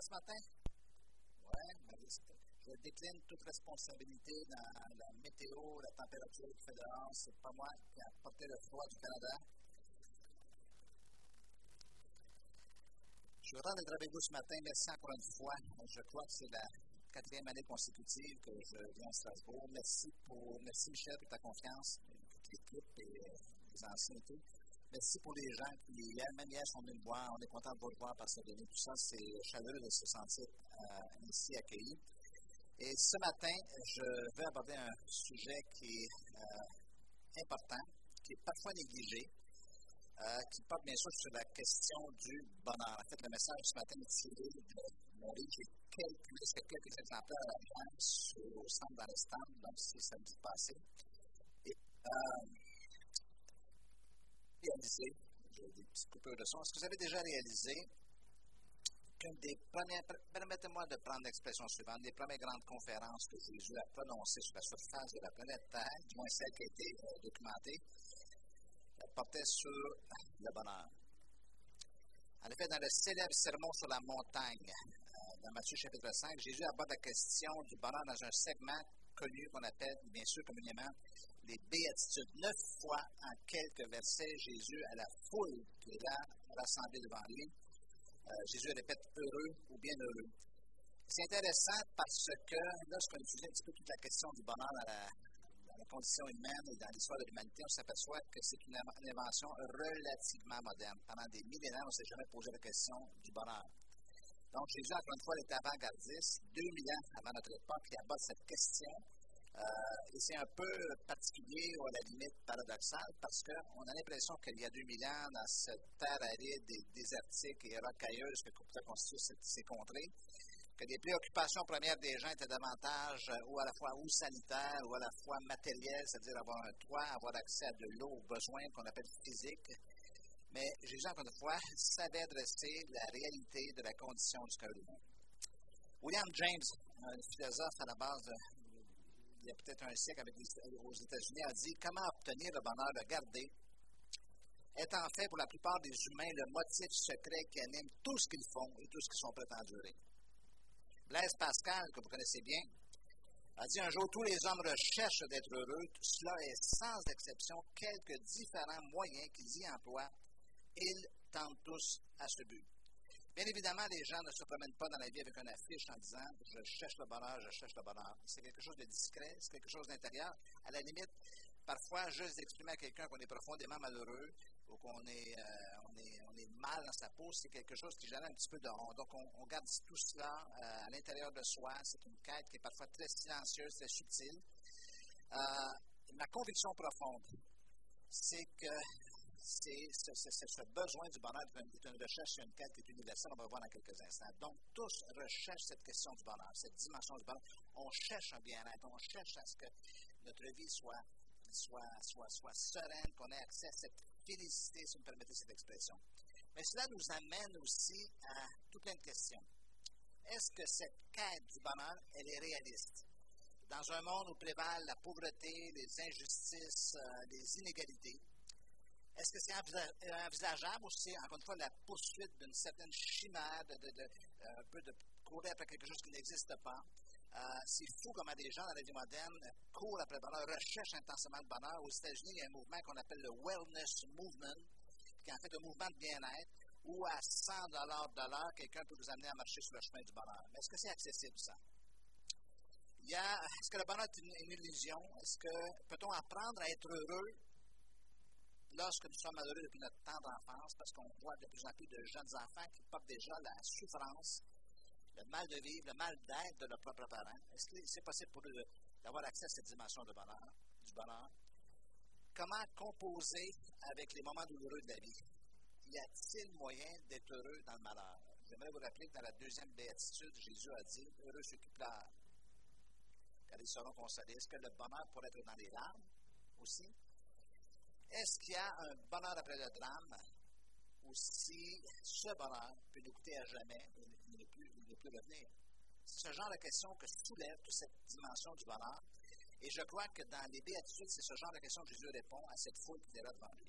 ce matin? Oui, je décline toute responsabilité dans la météo, la température qui fait dehors. C'est pas moi qui a porté le froid du Canada. Je suis content d'être avec vous ce matin. Merci encore une fois. Je crois que c'est la 4e année consécutive que je viens à Strasbourg. Merci Michel pour ta confiance, toute l'équipe et les anciens et tout. Merci pour les gens qui, même hier, sont venus me voir. On est content de vous voir par cette année. Tout ça, c'est chaleureux de se sentir ici accueilli. Et ce matin, je vais aborder un sujet qui est important, qui est parfois négligé, qui porte bien sûr sur la question du bonheur. En fait, le message ce matin est tiré de mon livre. J'ai quelques exemplaires à la vente au centre dans les stands, donc c'est samedi passé. Et réalisé, j'ai des petites coupures de son. Est-ce que vous avez déjà réalisé qu'une des premières, permettez-moi de prendre l'expression suivante, des premières grandes conférences que Jésus a prononcées sur la surface de la planète Terre, du moins celle qui a été documentée, portait sur le bonheur. En effet, dans le célèbre sermon sur la montagne, dans Matthieu chapitre 5, Jésus aborde la question du bonheur dans un segment connu qu'on appelle, bien sûr, communément, les béatitudes. 9 fois en quelques versets, Jésus, à la foule qui est là, rassemblée devant lui, Jésus répète heureux ou bien heureux. C'est intéressant parce que lorsqu'on étudie un petit peu toute la question du bonheur dans la condition humaine et dans l'histoire de l'humanité, on s'aperçoit que c'est une invention relativement moderne. Pendant des millénaires, on ne s'est jamais posé la question du bonheur. Donc, Jésus, encore une fois, est avant-gardiste, 2000 ans avant notre époque, il aborde cette question. Et c'est un peu particulier ou à la limite paradoxal parce qu'on a l'impression qu'il y a 2000 ans, dans cette terre aride et désertique et rocailleuse que constituent ces contrées, que les préoccupations premières des gens étaient davantage ou à la fois ou sanitaires ou à la fois matérielles, c'est-à-dire avoir un toit, avoir accès à de l'eau, aux besoins qu'on appelle physiques. Mais Jésus, encore une fois, savait adresser la réalité de la condition du cœur humain. William James, un philosophe à la base il y a peut-être un siècle aux États-Unis, a dit « Comment obtenir le bonheur de garder est en fait pour la plupart des humains le motif secret qui anime tout ce qu'ils font et tout ce qu'ils sont prêts à endurer. » Blaise Pascal, que vous connaissez bien, a dit un jour « Tous les hommes recherchent d'être heureux, cela est sans exception quelques différents moyens qu'ils y emploient. Ils tendent tous à ce but. » Bien évidemment, les gens ne se promènent pas dans la vie avec une affiche en disant « Je cherche le bonheur, je cherche le bonheur ». C'est quelque chose de discret, c'est quelque chose d'intérieur. À la limite, parfois, juste d'exprimer à quelqu'un qu'on est profondément malheureux ou qu'on est mal dans sa peau, c'est quelque chose qui génère un petit peu de honte. Donc, on garde tout cela à l'intérieur de soi. C'est une quête qui est parfois très silencieuse, très subtile. Ma conviction profonde, c'est que c'est ce besoin du bonheur est une recherche, une quête qui est universelle, on va voir dans quelques instants. Donc, tous recherchent cette question du bonheur, cette dimension du bonheur. On cherche un bien-être, on cherche à ce que notre vie soit sereine, qu'on ait accès à cette félicité, si vous me permettez cette expression. Mais cela nous amène aussi à tout plein de questions. Est-ce que cette quête du bonheur, elle est réaliste? Dans un monde où prévalent la pauvreté, les injustices, les inégalités, est-ce que c'est envisageable ou c'est, encore une fois, la poursuite d'une certaine chimère, un peu de courir après quelque chose qui n'existe pas? C'est fou comment des gens dans la vie moderne courent après le bonheur, recherchent intensément le bonheur. Aux États-Unis, il y a un mouvement qu'on appelle le Wellness Movement, qui est en fait un mouvement de bien-être, où à $100 de l'heure, quelqu'un peut vous amener à marcher sur le chemin du bonheur. Mais est-ce que c'est accessible, ça? Est-ce que le bonheur est une illusion? Est-ce que peut-on apprendre à être heureux lorsque nous sommes malheureux depuis notre tendre enfance, parce qu'on voit de plus en plus de jeunes enfants qui portent déjà la souffrance, le mal de vivre, le mal d'être de leurs propres parents? Est-ce que c'est possible pour eux d'avoir accès à cette dimension du bonheur? Comment composer avec les moments douloureux de la vie? Y a-t-il moyen d'être heureux dans le malheur? J'aimerais vous rappeler que dans la 2e béatitude, Jésus a dit « Heureux ceux qui pleurent, car ils seront consolés. » Est-ce que le bonheur pourrait être dans les larmes aussi? Est-ce qu'il y a un bonheur après le drame ou si ce bonheur peut nous coûter à jamais et ne plus revenir? C'est ce genre de question que soulève toute cette dimension du bonheur. Et je crois que dans les béatitudes, c'est ce genre de question que Jésus répond à cette foule qui est là devant lui.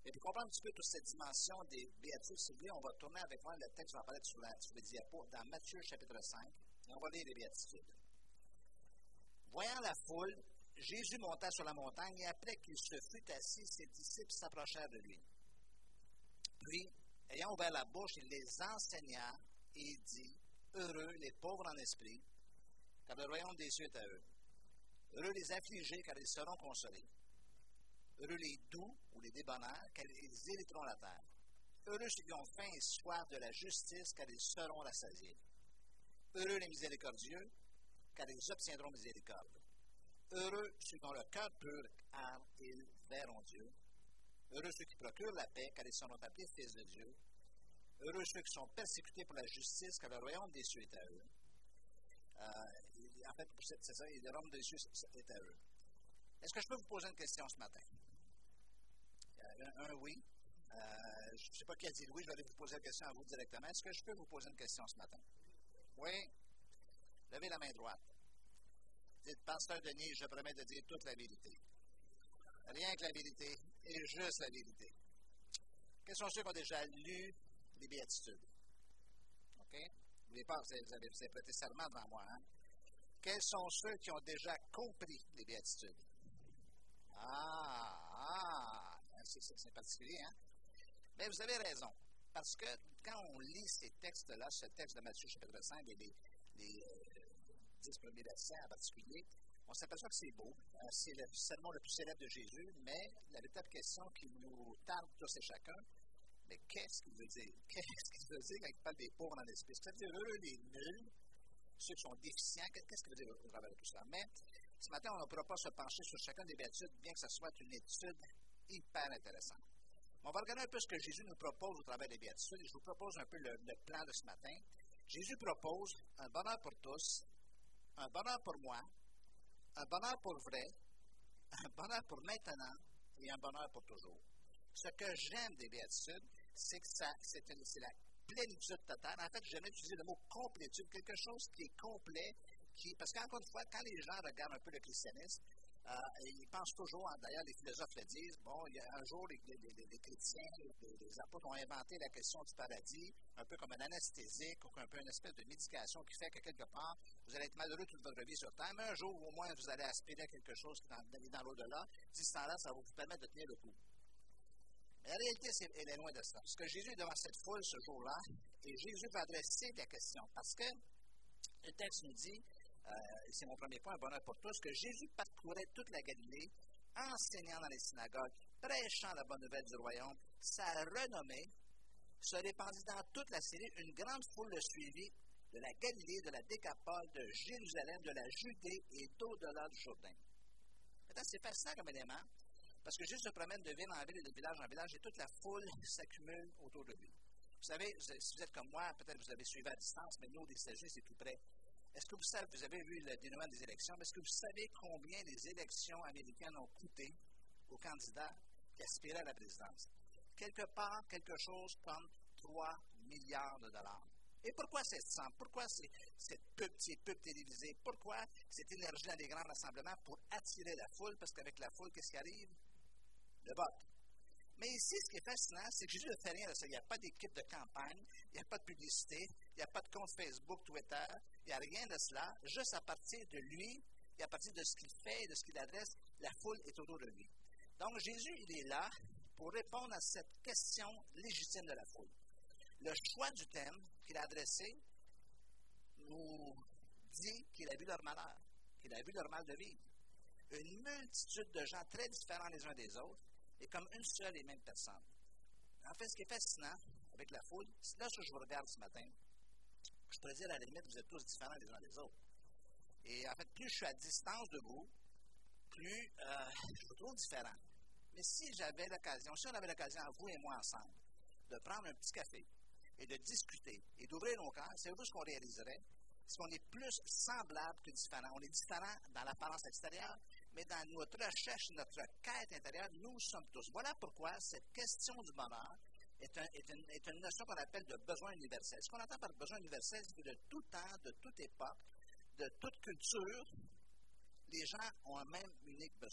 Et pour comprendre un petit peu toute cette dimension des béatitudes, si vous voulez, on va tourner avec moi le texte qui va apparaître sur les diapos dans Matthieu chapitre 5, et on va lire les béatitudes. Voyant la foule, Jésus monta sur la montagne, et après qu'il se fut assis, ses disciples s'approchèrent de lui. Puis, ayant ouvert la bouche, il les enseigna et dit, heureux les pauvres en esprit, car le royaume des cieux est à eux. Heureux les affligés, car ils seront consolés. Heureux les doux ou les débonnaires, car ils hériteront la terre. Heureux ceux qui ont faim et soif de la justice, car ils seront rassasiés. Heureux les miséricordieux, car ils obtiendront miséricorde. Heureux ceux qui ont le cœur pur, car ils verront Dieu. Heureux ceux qui procurent la paix, car ils seront appelés fils de Dieu. Heureux ceux qui sont persécutés pour la justice, car le royaume des cieux est à eux. En fait, c'est ça, le royaume des cieux est à eux. Est-ce que je peux vous poser une question ce matin? Un oui. Je ne sais pas qui a dit oui, je vais aller vous poser la question à vous directement. Est-ce que je peux vous poser une question ce matin? Oui. Levez la main droite. Dites, Pasteur Denis, je promets de dire toute la vérité. Rien que la vérité et juste la vérité. Quels sont ceux qui ont déjà lu les béatitudes? OK? N'oubliez pas, vous avez prêté serment devant moi. Hein? Quels sont ceux qui ont déjà compris les béatitudes? C'est particulier, hein? Mais vous avez raison. Parce que quand on lit ces textes-là, ce texte de Matthieu chapitre 5 et les 10 premiers versets en particulier, on s'aperçoit que c'est beau. C'est le sermon le plus célèbre de Jésus, mais la véritable question qui nous tarde tous et chacun, mais qu'est-ce qu'il veut dire? Qu'est-ce qu'il veut dire quand il parle des pauvres en esprit? Est-ce que ça veut dire heureux les nuls, ceux qui sont déficients? Qu'est-ce qu'il veut dire au travers de tout ça? Mais ce matin, on ne pourra pas se pencher sur chacun des béatitudes, bien que ce soit une étude hyper intéressante. On va regarder un peu ce que Jésus nous propose au travers des béatitudes. Je vous propose un peu le plan de ce matin. Jésus propose un bonheur pour tous, un bonheur pour moi, un bonheur pour vrai, un bonheur pour maintenant et un bonheur pour toujours. Ce que j'aime des béatitudes, c'est que c'est la plénitude totale. En fait, j'aime utiliser le mot complétude, quelque chose qui est complet, parce qu'encore une fois, quand les gens regardent un peu le christianisme, ils pensent toujours, d'ailleurs les philosophes le disent, bon, il y a un jour les chrétiens, les apôtres ont inventé la question du paradis, un peu comme un anesthésique ou un peu une espèce de médication qui fait que quelque part, vous allez être malheureux toute votre vie sur Terre, mais un jour au moins vous allez aspirer à quelque chose qui est dans l'au-delà. D'ici ce temps-là, ça va vous permettre de tenir le coup. Mais la réalité, elle est loin de ça. Parce que Jésus est devant cette foule ce jour-là, et Jésus va adresser la question. Parce que le texte nous dit, c'est mon premier point, un bonheur pour tous, que Jésus parcourait toute la Galilée, enseignant dans les synagogues, prêchant la bonne nouvelle du royaume. Sa renommée se répandit dans toute la Syrie. Une grande foule le suivit de la Galilée, de la Décapole, de Jérusalem, de la Judée et d'au-delà du Jourdain. Maintenant, c'est fascinant comme élément, parce que Jésus se promène de ville en ville et de village en village, et toute la foule s'accumule autour de lui. Vous savez, si vous êtes comme moi, peut-être que vous avez suivi à distance, mais nous, aux États-Unis, c'est tout près. Est-ce que vous avez vu le dénouement des élections, mais est-ce que vous savez combien les élections américaines ont coûté aux candidats qui aspiraient à la présidence? Quelque part, quelque chose comme 3 milliards de dollars. Et pourquoi cette somme? Pourquoi ces pubs télévisées? Pourquoi cette énergie dans les grands rassemblements? Pour attirer la foule, parce qu'avec la foule, qu'est-ce qui arrive? Le vote. Mais ici, ce qui est fascinant, c'est que Jésus ne fait rien de ça. Il n'y a pas d'équipe de campagne, il n'y a pas de publicité, il n'y a pas de compte Facebook, Twitter, il n'y a rien de cela. Juste à partir de lui, et à partir de ce qu'il fait et de ce qu'il adresse, la foule est autour de lui. Donc, Jésus, il est là pour répondre à cette question légitime de la foule. Le choix du thème qu'il a adressé nous dit qu'il a vu leur malheur, qu'il a vu leur mal de vivre. Une multitude de gens très différents les uns des autres, et comme une seule et même personne. En fait, ce qui est fascinant avec la foule, c'est là ce que je vous regarde ce matin. Je pourrais dire à la limite, vous êtes tous différents les uns des autres. Et en fait, plus je suis à distance de vous, plus je vous trouve différent. Mais si on avait l'occasion, vous et moi ensemble, de prendre un petit café et de discuter et d'ouvrir nos cœurs, c'est vous ce qu'on réaliserait, c'est qu'on est plus semblable que différent. On est différent dans l'apparence extérieure, mais dans notre recherche, notre quête intérieure, nous sommes tous. Voilà pourquoi cette question du bonheur est une notion qu'on appelle de besoin universel. Ce qu'on entend par besoin universel, c'est que de tout temps, de toute époque, de toute culture, les gens ont un même unique besoin. Il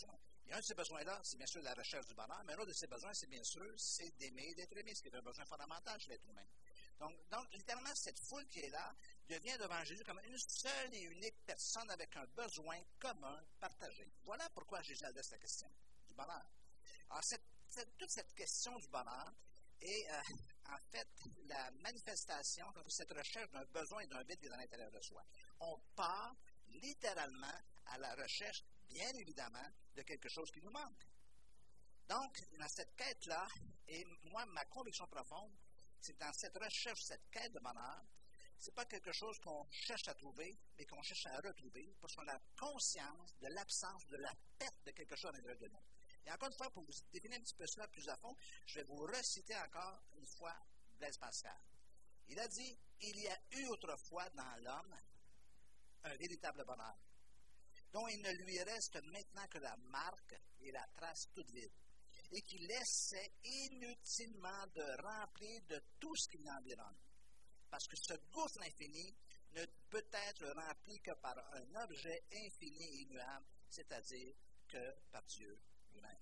Et un de ces besoins-là, c'est bien sûr la recherche du bonheur, mais un autre de ces besoins, c'est bien sûr, c'est d'aimer et d'être aimé, ce qui est un besoin fondamental chez l'être humain. Donc, littéralement, cette foule qui est là devient devant Jésus comme une seule et unique personne avec un besoin commun partagé. Voilà pourquoi Jésus adresse la question du bonheur. Alors, toute cette question du bonheur est en fait la manifestation de cette recherche d'un besoin et d'un vide qui est à l'intérieur de soi. On part littéralement à la recherche, bien évidemment, de quelque chose qui nous manque. Donc, dans cette quête-là, et moi, ma conviction profonde, c'est que dans cette recherche, cette quête de bonheur, ce n'est pas quelque chose qu'on cherche à trouver, mais qu'on cherche à retrouver, parce qu'on a conscience de l'absence, de la perte de quelque chose à l'intérieur de nous. Et encore une fois, pour vous définir un petit peu cela plus à fond, je vais vous reciter encore une fois Blaise Pascal. Il a dit, il y a eu autrefois dans l'homme un véritable bonheur, dont il ne lui reste maintenant que la marque et la trace toute vide, et qui laissait inutilement de remplir de tout ce qui l'environne. Parce que ce gouffre infini ne peut être rempli que par un objet infini et immuable, c'est-à-dire que par Dieu lui-même.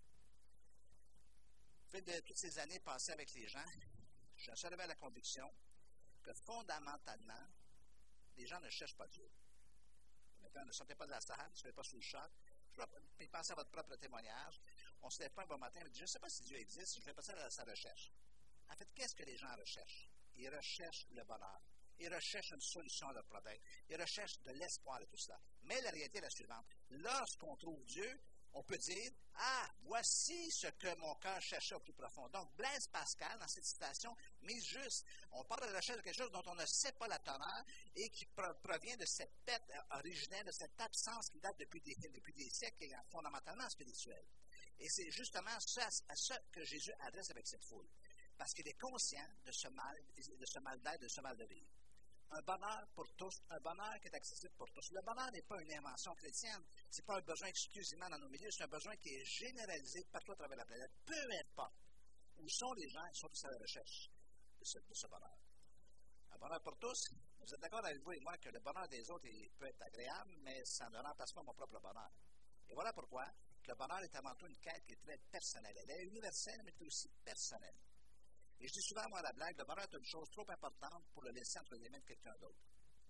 Au fil de toutes ces années passées avec les gens, je suis arrivé à la conviction que fondamentalement, les gens ne cherchent pas Dieu. Maintenant, ne sortez pas de la salle, ne soyez pas sous le choc. Pensez à votre propre témoignage. On ne se lève pas un bon matin et dit, je ne sais pas si Dieu existe, je vais passer à sa recherche. En fait, qu'est-ce que les gens recherchent? Ils recherchent le bonheur. Ils recherchent une solution à leur problème. Ils recherchent de l'espoir de tout cela. Mais la réalité est la suivante. Lorsqu'on trouve Dieu, on peut dire, ah, voici ce que mon cœur cherchait au plus profond. Donc, Blaise Pascal, dans cette citation, mise juste, on parle de la recherche de quelque chose dont on ne sait pas la teneur et qui provient de cette perte originelle, de cette absence qui date depuis des siècles et est fondamentalement spirituelle. Et c'est justement à ce que Jésus adresse avec cette foule. Parce qu'il est conscient de ce mal d'être, de ce mal de vivre. Un bonheur pour tous, un bonheur qui est accessible pour tous. Le bonheur n'est pas une invention chrétienne, ce n'est pas un besoin exclusivement dans nos milieux, c'est un besoin qui est généralisé partout à travers la planète. Peu importe où sont les gens, ils sont tous à la recherche de ce bonheur. Un bonheur pour tous, vous êtes d'accord avec vous et moi que le bonheur des autres peut être agréable, mais ça ne remplace pas mon propre bonheur. Et voilà pourquoi le bonheur est avant tout une quête qui est très personnelle. Elle est universelle, mais elle est aussi personnelle. Et je dis souvent, moi, à la blague, le bonheur est une chose trop importante pour le laisser entre les mains de quelqu'un d'autre.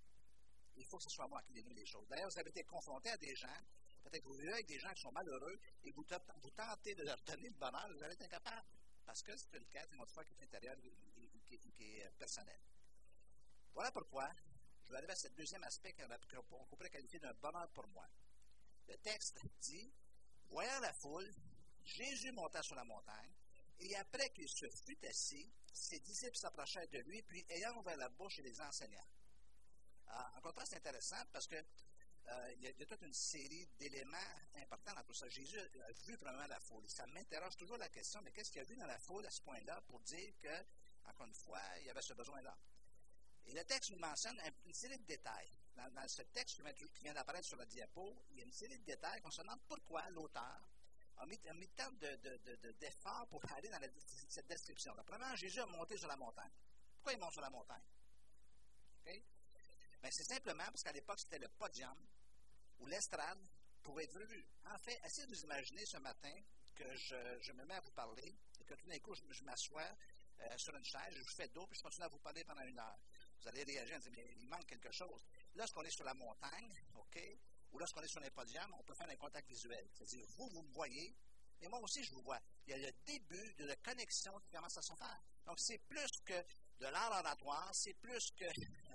Il faut que ce soit moi qui dénouie les choses. D'ailleurs, vous avez été confronté à des gens, peut-être que vous vivez avec des gens qui sont malheureux, et vous tentez de leur donner le bonheur, vous allez être incapable. Parce que c'est une quête, une autre fois, qui est intérieure qui est personnelle. Voilà pourquoi je vais arriver à ce deuxième aspect qu'on pourrait qualifier d'un bonheur pour moi. Le texte dit, voyant la foule, Jésus monta sur la montagne, et après qu'il se fut assis, ses disciples s'approchèrent de lui, puis ayant ouvert la bouche, il les enseigna. Encore une fois, c'est intéressant parce que il y a toute une série d'éléments importants dans tout ça. Jésus a vu vraiment la foule. Ça m'interroge toujours la question, mais qu'est-ce qu'il a vu dans la foule à ce point-là pour dire que, encore une fois, il y avait ce besoin-là? Et le texte nous mentionne une série de détails. Dans ce texte qui vient d'apparaître sur la diapo, il y a une série de détails concernant pourquoi l'auteur a mis tant d'efforts pour aller dans cette description-là. Premièrement, Jésus a monté sur la montagne. Pourquoi il monte sur la montagne? Okay? Bien, c'est simplement parce qu'à l'époque, c'était le podium où l'estrade pouvait être vue. En fait, essayez de vous imaginer ce matin que je me mets à vous parler et que tout d'un coup, je m'assois sur une chaise, je vous fais d'eau, puis je continue à vous parler pendant 1 heure. Vous allez réagir et dire, mais il manque quelque chose. Lorsqu'on est sur la montagne, OK, ou lorsqu'on est sur les podiums, on peut faire un contact visuel. C'est-à-dire, vous me voyez, et moi aussi, je vous vois. Il y a le début de la connexion qui commence à se faire. Donc, c'est plus que de l'art oratoire, c'est plus que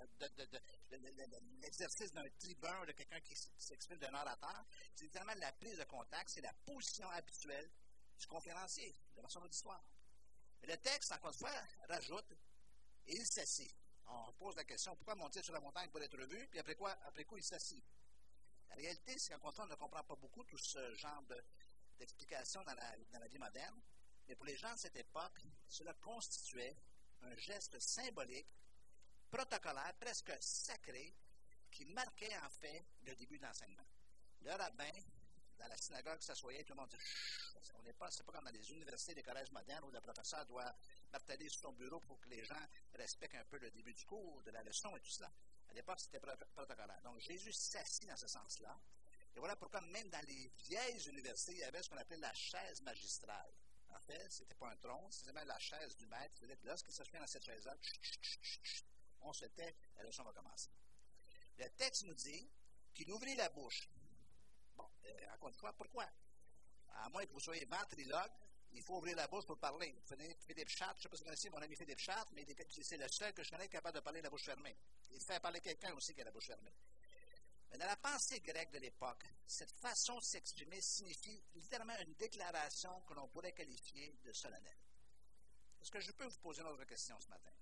l'exercice d'un tribun, de quelqu'un qui s'exprime d'un orateur. C'est littéralement la prise de contact, c'est la position habituelle du conférencier, de son auditoire. Et le texte, encore une fois, rajoute, et il s'assit. On pose la question, pourquoi monter sur la montagne pour être vu, puis après quoi il s'assit? La réalité, c'est qu'en on ne comprend pas beaucoup tout ce genre d'explications dans la vie moderne, mais pour les gens de cette époque, cela constituait un geste symbolique, protocolaire, presque sacré, qui marquait en fait le début de l'enseignement. Le rabbin, dans la synagogue, s'assoyait, tout le monde dit chut, on n'est pas, c'est pas comme dans les universités, les collèges modernes où le professeur doit marteler sur son bureau pour que les gens respectent un peu le début du cours, de la leçon et tout cela. À l'époque, c'était protocolaire. Donc, Jésus s'assit dans ce sens-là. Et voilà pourquoi même dans les vieilles universités, il y avait ce qu'on appelait la chaise magistrale. En fait, ce n'était pas un trône, c'était même la chaise du maître. Lorsqu'il s'asseyait dans cette chaise-là, on se tait, la leçon va commencer. Le texte nous dit qu'il ouvrit la bouche. Bon, encore une fois, pourquoi? À moins que vous soyez ventriloque, il faut ouvrir la bouche pour parler. Philippe Chartres, je ne sais pas si vous connaissez mon ami Philippe Chartres, mais c'est le seul que je connais capable de parler de la bouche fermée. Il fait parler quelqu'un aussi qui a la bouche fermée. Mais dans la pensée grecque de l'époque, cette façon de s'exprimer signifie littéralement une déclaration que l'on pourrait qualifier de solennelle. Est-ce que je peux vous poser une autre question ce matin?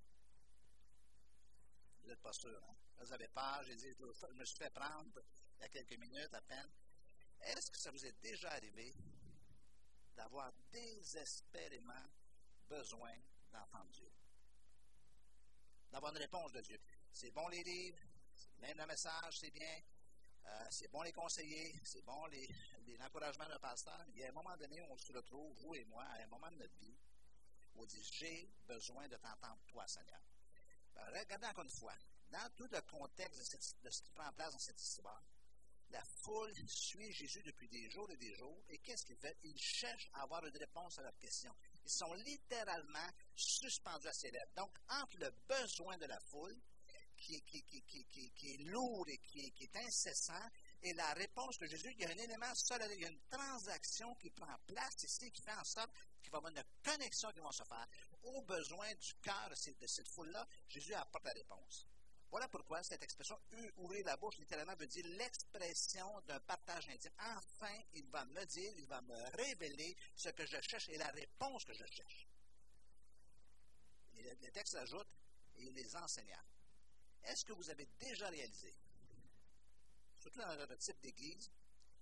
Vous n'êtes pas sûr, hein? Vous avez peur, j'ai dit, je me suis fait prendre il y a quelques minutes à peine. Est-ce que ça vous est déjà arrivé d'avoir désespérément besoin d'entendre Dieu? D'avoir une réponse de Dieu. C'est bon les livres, même le message, c'est bien, c'est bon les conseillers, c'est bon l'encouragement d'un pasteur. Il y a un moment donné où on se retrouve, vous et moi, à un moment de notre vie, où on dit, j'ai besoin de t'entendre, toi, Seigneur. Alors, regardez encore une fois, dans tout le contexte de ce qui prend place dans cette histoire, la foule suit Jésus depuis des jours, et qu'est-ce qu'il fait? Il cherche à avoir une réponse à leurs questions. Ils sont littéralement suspendus à ses lèvres. Donc, entre le besoin de la foule, qui est lourd et qui est incessant, et la réponse de Jésus, il y a un élément solennel, il y a une transaction qui prend place ici, qui fait en sorte qu'il va y avoir une connexion qui va se faire. Aux besoins du cœur de cette foule-là, Jésus apporte la réponse. Voilà pourquoi cette expression « ouvrir la bouche » littéralement veut dire l'expression d'un partage intime. Enfin, il va me dire, il va me révéler ce que je cherche et la réponse que je cherche. Et le texte ajoute « et les enseignants ». Est-ce que vous avez déjà réalisé, surtout dans notre type d'église,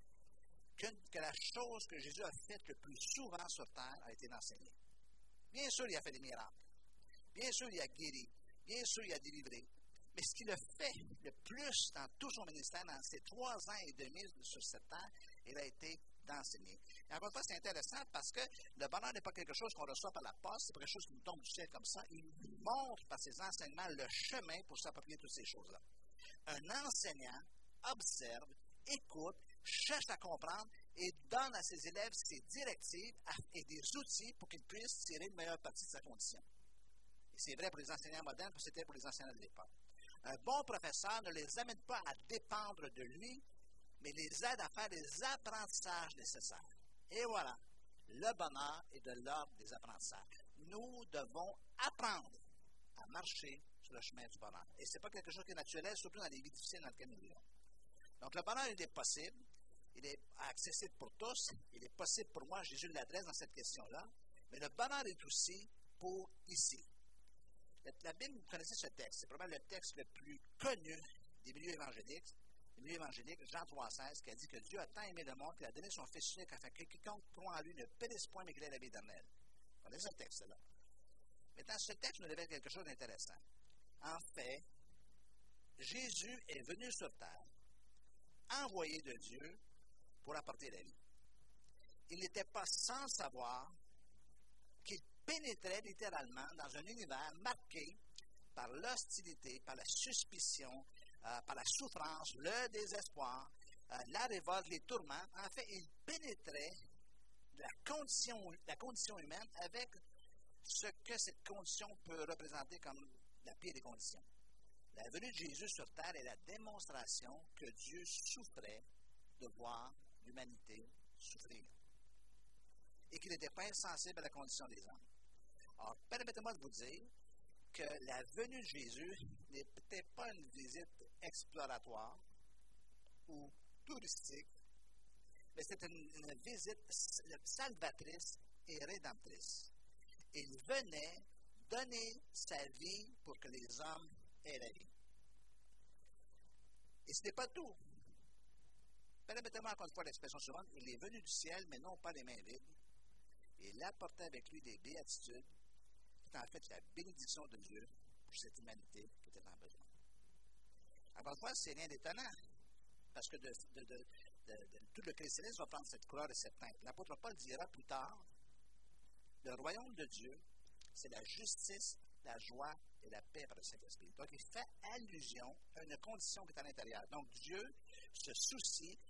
que la chose que Jésus a faite le plus souvent sur terre a été d'enseigner? Bien sûr, il a fait des miracles. Bien sûr, il a guéri. Bien sûr, il a délivré. Mais ce qu'il a fait le plus dans tout son ministère, dans ces 3 ans et demi sur cette terre, il a été d'enseigner. Et encore une fois, c'est intéressant parce que le bonheur n'est pas quelque chose qu'on reçoit par la poste, c'est pas quelque chose qui nous tombe du ciel comme ça. Il nous montre par ses enseignements le chemin pour s'approprier toutes ces choses-là. Un enseignant observe, écoute, cherche à comprendre et donne à ses élèves ses directives et des outils pour qu'ils puissent tirer le meilleur parti de sa condition. Et c'est vrai pour les enseignants modernes, comme c'était pour les enseignants de l'époque. Un bon professeur ne les amène pas à dépendre de lui, mais les aide à faire les apprentissages nécessaires. Et voilà, le bonheur est de l'ordre des apprentissages. Nous devons apprendre à marcher sur le chemin du bonheur. Et ce n'est pas quelque chose qui est naturel, surtout dans les vies difficiles dans lesquelles nous vivons. Donc le bonheur, il est possible, il est accessible pour tous, il est possible pour moi, Jésus l'adresse dans cette question-là, mais le bonheur est aussi pour ici. La Bible, vous connaissez ce texte, c'est probablement le texte le plus connu des milieux évangéliques, Jean 3,16, qui a dit que Dieu a tant aimé le monde qu'il a donné son Fils unique afin que quiconque croit en lui ne périsse point, mais qu'il ait la vie éternelle. Vous connaissez ce texte-là. Maintenant, ce texte nous révèle quelque chose d'intéressant. En fait, Jésus est venu sur terre, envoyé de Dieu pour apporter la vie. Il n'était pas sans savoir qu'il pénétrait littéralement dans un univers marqué par l'hostilité, par la suspicion, par la souffrance, le désespoir, la révolte, les tourments. En fait, il pénétrait la condition humaine avec ce que cette condition peut représenter comme la pire des conditions. La venue de Jésus sur terre est la démonstration que Dieu souffrait de voir l'humanité souffrir et qu'il n'était pas insensible à la condition des hommes. Alors, permettez-moi de vous dire que la venue de Jésus n'est peut-être pas une visite exploratoire ou touristique, mais c'est une visite salvatrice et rédemptrice. Il venait donner sa vie pour que les hommes aient la vie. Et ce n'est pas tout. Permettez-moi encore une fois l'expression suivante, il est venu du ciel, mais non pas les mains vides. Et il apportait avec lui des béatitudes, qui est en fait la bénédiction de Dieu pour cette humanité qui était en besoin. Encore une fois, c'est rien d'étonnant, parce que tout le christianisme va prendre cette couleur et cette teinte. L'apôtre Paul dira plus tard, le royaume de Dieu, c'est la justice, la joie et la paix par le Saint-Esprit. Donc, il fait allusion à une condition qui est à l'intérieur. Donc, Dieu se soucie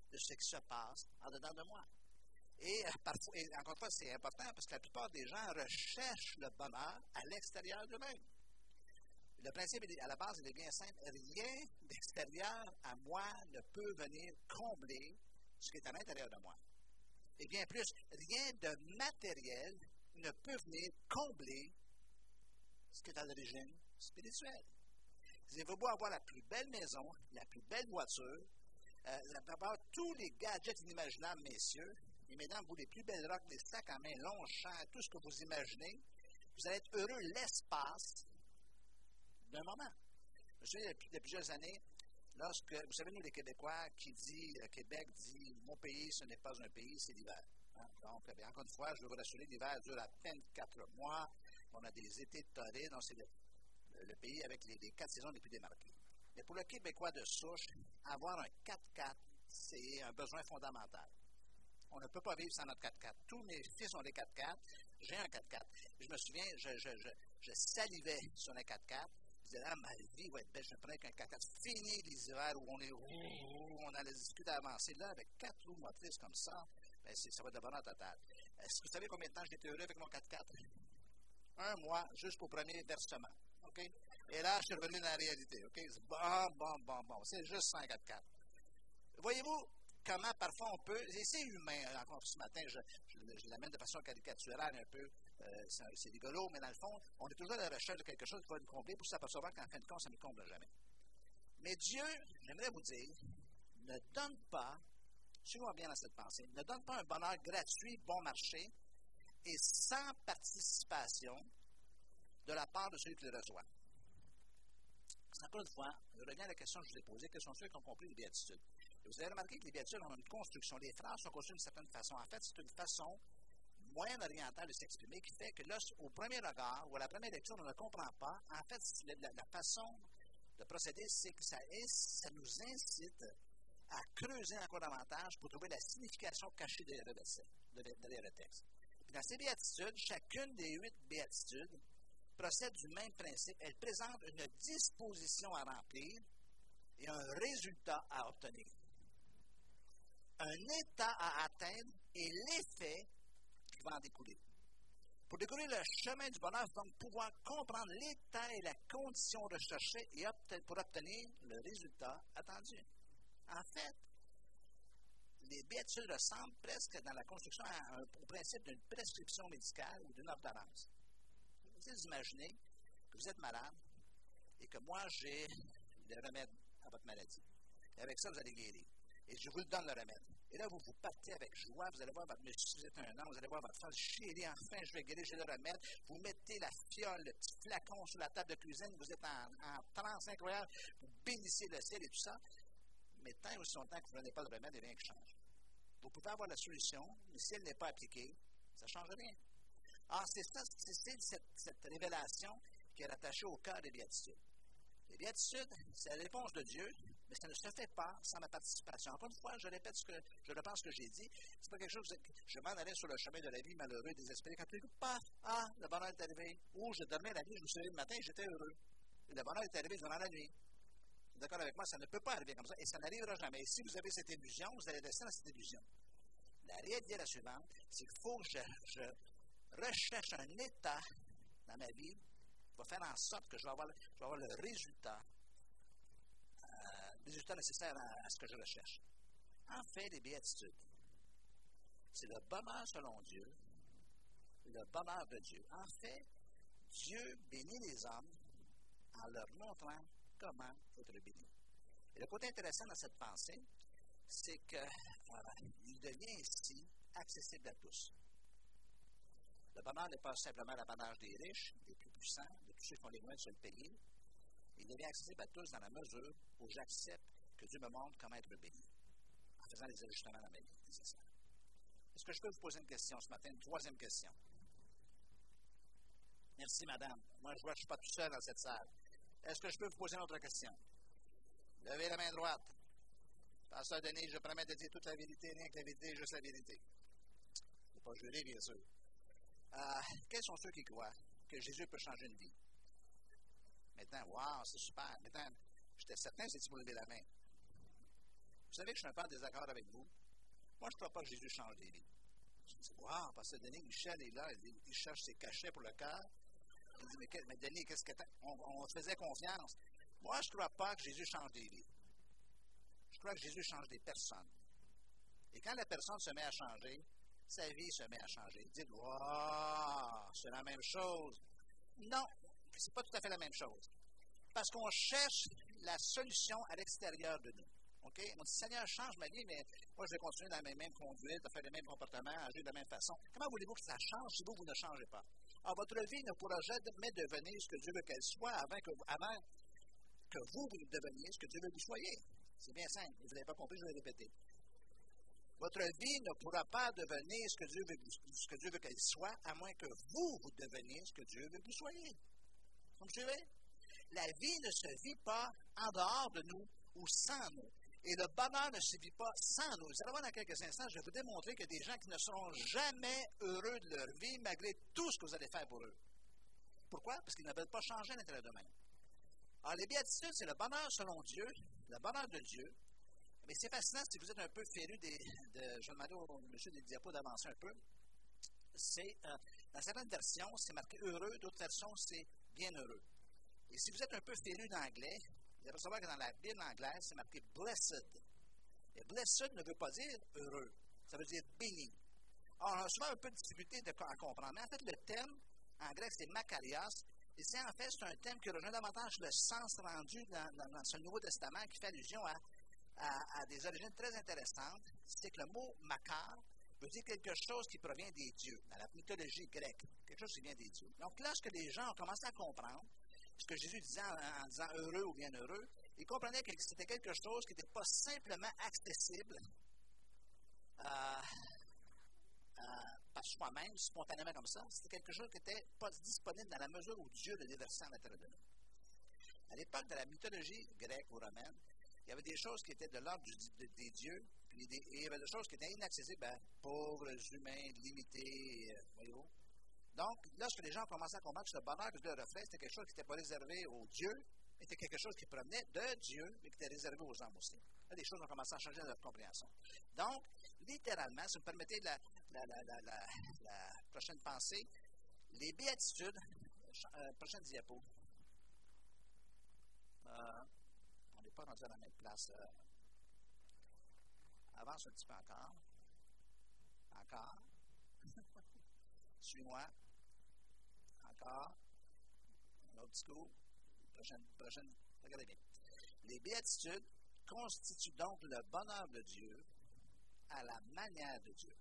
de ce qui se passe en dedans de moi. Et parfois, et encore une fois, c'est important parce que la plupart des gens recherchent le bonheur à l'extérieur d'eux-mêmes. Le principe, à la base, il est bien simple. Rien d'extérieur à moi ne peut venir combler ce qui est à l'intérieur de moi. Et bien plus, rien de matériel ne peut venir combler ce qui est à l'origine spirituelle. Vous avez beau avoir la plus belle maison, la plus belle voiture, avoir tous les gadgets inimaginables, messieurs, et mesdames, vous les plus belles rocs, les sacs en main longs, chers, tout ce que vous imaginez, vous allez être heureux l'espace d'un moment. Je me souviens, depuis plusieurs années, lorsque, vous savez, nous les Québécois, qui dit Québec dit « Mon pays, ce n'est pas un pays, c'est l'hiver hein? ». Donc, bien, encore une fois, je veux vous rassurer, l'hiver dure à peine 4 mois. On a des étés torrides, donc c'est le pays avec les 4 saisons les plus démarquées. Mais pour le Québécois de souche, avoir un 4x4, c'est un besoin fondamental. On ne peut pas vivre sans notre 4x4. Tous mes fils ont des 4x4. J'ai un 4x4. Je me souviens, je salivais sur un 4x4. Je disais, ma vie va être belle. Je me prenais qu'un 4x4. Fini les hivers où on a les difficultés à avancer. Là, avec 4 roues motrices comme ça, ben ça va être de bonheur total. Est-ce que vous savez combien de temps j'étais heureux avec mon 4x4? 1 mois jusqu'au premier versement. OK? Et là, je suis revenu dans la réalité. OK? Bon. C'est juste un 4x4. Voyez-vous comment parfois on peut, et c'est humain, encore ce matin, je l'amène de façon caricaturale un peu, c'est rigolo, mais dans le fond, on est toujours à la recherche de quelque chose qui va nous combler pour s'apercevoir qu'en fin de compte, ça ne nous comble jamais. Mais Dieu, j'aimerais vous dire, ne donne pas, suivons bien dans cette pensée, ne donne pas un bonheur gratuit, bon marché, et sans participation de la part de celui qui le reçoit. Encore une fois, je reviens à la question que je vous ai posée, quels sont ceux qui ont compris les béatitudes? Vous avez remarqué que les béatitudes ont une construction. Les phrases sont construites d'une certaine façon. En fait, c'est une façon moyen-orientale de s'exprimer qui fait que là, au premier regard ou à la première lecture, on ne comprend pas. En fait, la façon de procéder, c'est que ça nous incite à creuser encore davantage pour trouver la signification cachée derrière le verset, derrière le texte. Puis dans ces béatitudes, chacune des 8 béatitudes procède du même principe. Elle présente une disposition à remplir et un résultat à obtenir. Un état à atteindre et l'effet qui va en découler. Pour découvrir le chemin du bonheur, il faut donc pouvoir comprendre l'état et la condition recherchée et pour obtenir le résultat attendu. En fait, les béatitudes ressemblent presque dans la construction au principe d'une prescription médicale ou d'une ordonnance. Vous imaginez que vous êtes malade et que moi j'ai le remède à votre maladie. Et avec ça, vous allez guérir. Et je vous le donne le remède. Et là, vous partez avec joie, vous allez voir votre monsieur, si vous êtes un homme, vous allez voir votre femme, chérie, enfin, je vais guérir, j'ai le remède. Vous mettez la fiole, le petit flacon sur la table de cuisine, vous êtes en transe incroyable, vous bénissez le ciel et tout ça. Mais tant et aussi longtemps que vous ne prenez pas le remède, il n'y a rien qui change. Vous pouvez avoir la solution, mais si elle n'est pas appliquée, ça ne change rien. Alors, c'est cette révélation qui est rattachée au cœur des béatitudes. Les béatitudes, c'est la réponse de Dieu, mais ça ne se fait pas sans ma participation. Encore une fois, je répète je repense ce que j'ai dit. C'est pas quelque chose que je m'en allais sur le chemin de la vie malheureux, désespéré. Quand tout paf, le bonheur est arrivé. Ou je dormais la nuit, je me suis levé le matin et j'étais heureux. Et le bonheur est arrivé durant la nuit. D'accord avec moi, ça ne peut pas arriver comme ça et ça n'arrivera jamais. Et si vous avez cette illusion, vous allez rester dans cette illusion. La réalité est la suivante, c'est qu'il faut que je recherche un état dans ma vie qui va faire en sorte que je vais avoir le résultat nécessaire à ce que je recherche. En fait, les béatitudes, c'est le bonheur selon Dieu, le bonheur de Dieu. En fait, Dieu bénit les hommes en leur montrant comment être béni. Et le côté intéressant dans cette pensée, c'est qu'il devient ici accessible à tous. Le bonheur n'est pas simplement l'apanage des riches, des plus puissants, de tous ceux qui ont les moyens de se le payer. Il devient accessible à tous dans la mesure où j'accepte que Dieu me montre comment être béni, en faisant les ajustements dans ma vie nécessaires. Est-ce que je peux vous poser une question ce matin, une troisième question? Merci, madame. Moi, je vois que je ne suis pas tout seul dans cette salle. Est-ce que je peux vous poser une autre question? Levez la main droite. Pasteur Denis, je promets de dire toute la vérité, rien que la vérité, juste la vérité. Je ne vais pas jurer, bien sûr. Quels sont ceux qui croient que Jésus peut changer une vie? Maintenant, wow, c'est super. Maintenant, j'étais certain que c'était pour lever la main. Vous savez que je suis un peu en désaccord avec vous. Moi, je ne crois pas que Jésus change des vies. Je me dis, wow, pasteur Denis, Michel est là, il cherche ses cachets pour le cœur. Il dit, mais Denis, qu'est-ce que on te faisait confiance. Moi, je ne crois pas que Jésus change des vies. Je crois que Jésus change des personnes. Et quand la personne se met à changer, sa vie se met à changer. Dites, wow, c'est la même chose. Non, c'est pas tout à fait la même chose. Parce qu'on cherche la solution à l'extérieur de nous. OK? On dit, Seigneur, change ma vie, mais moi, je vais continuer dans la même conduite, à faire les mêmes comportements, à agir de la même façon. Comment voulez-vous que ça change si vous ne changez pas? Alors, votre vie ne pourra jamais devenir ce que Dieu veut qu'elle soit avant que vous deveniez ce que Dieu veut que vous soyez. C'est bien simple. Vous n'avez pas compris, je vais le répéter. Votre vie ne pourra pas devenir ce que Dieu veut qu'elle soit, à moins que vous deveniez ce que Dieu veut que vous soyez. Vous me suivez? La vie ne se vit pas en dehors de nous ou sans nous. Et le bonheur ne se vit pas sans nous. Vous allez voir dans quelques instants, je vais vous démontrer qu'il y a des gens qui ne seront jamais heureux de leur vie malgré tout ce que vous allez faire pour eux. Pourquoi? Parce qu'ils ne veulent pas changer à l'intérieur d'eux-mêmes. Alors, les béatitudes, c'est le bonheur selon Dieu, le bonheur de Dieu. Mais c'est fascinant si vous êtes un peu féru je vais demander au monsieur des diapos d'avancer un peu. Dans certaines versions, c'est marqué heureux, d'autres versions, c'est bienheureux. Et si vous êtes un peu féru d'anglais, vous allez savoir que dans la Bible anglaise, c'est marqué blessed. Et blessed ne veut pas dire heureux, ça veut dire béni. Alors, on a souvent un peu de difficulté à comprendre. Mais en fait, le thème, en grec, c'est makarios. Et c'est en fait, c'est un thème qui rejoint davantage le sens rendu dans ce Nouveau Testament qui fait allusion à des origines très intéressantes. C'est que le mot makar veut dire quelque chose qui provient des dieux, dans la mythologie grecque, quelque chose qui vient des dieux. Donc, lorsque les gens ont commencé à comprendre ce que Jésus disait en disant heureux ou bienheureux, ils comprenaient que c'était quelque chose qui n'était pas simplement accessible par soi-même, spontanément comme ça. C'était quelque chose qui n'était pas disponible dans la mesure où Dieu le déversait à l'intérieur de nous. À l'époque de la mythologie grecque ou romaine, il y avait des choses qui étaient de l'ordre des dieux, et il y avait des choses qui étaient inaccessibles à pauvres humains, limités, voyez-vous. Donc, lorsque les gens ont commencé à comprendre que ce bonheur que Dieu leur offrait, c'était quelque chose qui n'était pas réservé aux dieux, mais c'était quelque chose qui provenait de Dieu, mais qui était réservé aux hommes aussi. Là, les choses ont commencé à changer dans leur compréhension. Donc, littéralement, si vous me permettez la prochaine pensée, les béatitudes, prochaine diapo. On n'est pas rendu à la même place. Avance un petit peu encore. Encore. Suis-moi. Encore. Un autre petit coup. Prochaine. Regardez bien. Les béatitudes constituent donc le bonheur de Dieu à la manière de Dieu.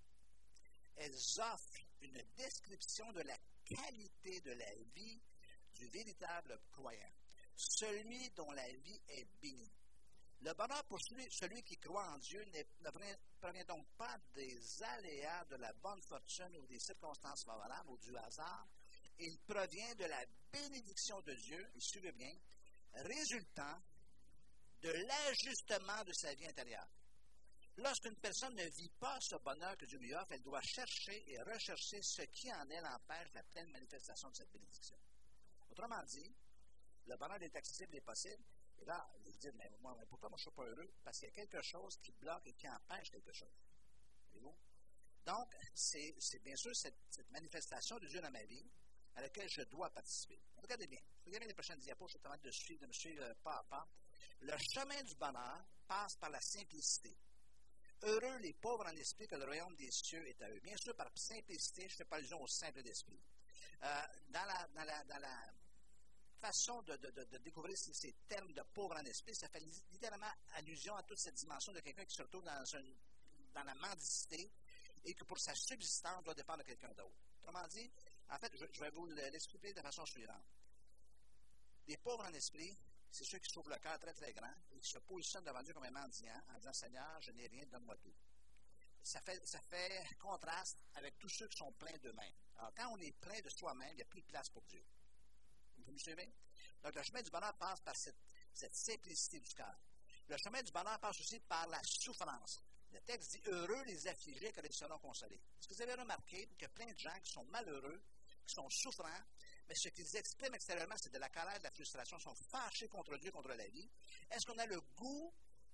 Elles offrent une description de la qualité de la vie du véritable croyant, celui dont la vie est bénie. Le bonheur pour celui qui croit en Dieu ne provient donc pas des aléas de la bonne fortune ou des circonstances favorables ou du hasard. Il provient de la bénédiction de Dieu, et suivez bien, résultant de l'ajustement de sa vie intérieure. Lorsqu'une personne ne vit pas ce bonheur que Dieu lui offre, elle doit chercher et rechercher ce qui en elle empêche la pleine manifestation de cette bénédiction. Autrement dit, le bonheur est accessible et possible. Et là, vous vous dites, mais pourquoi moi je ne suis pas heureux? Parce qu'il y a quelque chose qui bloque et qui empêche quelque chose. Voyez-vous? Donc, c'est bien sûr cette manifestation de Dieu dans ma vie à laquelle je dois participer. Regardez bien. Regardez les prochaines diapos, je vais permettre de me suivre pas à pas. Le chemin du bonheur passe par la simplicité. Heureux les pauvres en esprit, que le royaume des cieux est à eux. Bien sûr, par simplicité, je ne fais pas allusion au simple d'esprit. Dans la façon de découvrir ces termes de pauvre en esprit, ça fait littéralement allusion à toute cette dimension de quelqu'un qui se retrouve dans la mendicité et que pour sa subsistance doit dépendre de quelqu'un d'autre. Autrement dit, en fait, je vais vous l'expliquer de la façon suivante. Les pauvres en esprit, c'est ceux qui s'ouvrent le cœur très, très grand et qui se positionnent devant Dieu comme un mendiant en disant « Seigneur, je n'ai rien, donne-moi tout ». Ça fait contraste avec tous ceux qui sont pleins d'eux-mêmes. Alors, quand on est plein de soi-même, il n'y a plus de place pour Dieu. Vous me suivez? Donc, le chemin du bonheur passe par cette simplicité du cœur. Le chemin du bonheur passe aussi par la souffrance. Le texte dit « Heureux les affligés, car ils seront consolés ». Est-ce que vous avez remarqué qu'il y a plein de gens qui sont malheureux, qui sont souffrants, mais ce qu'ils expriment extérieurement, c'est de la colère, de la frustration, ils sont fâchés contre Dieu, contre la vie. Est-ce qu'on a le goût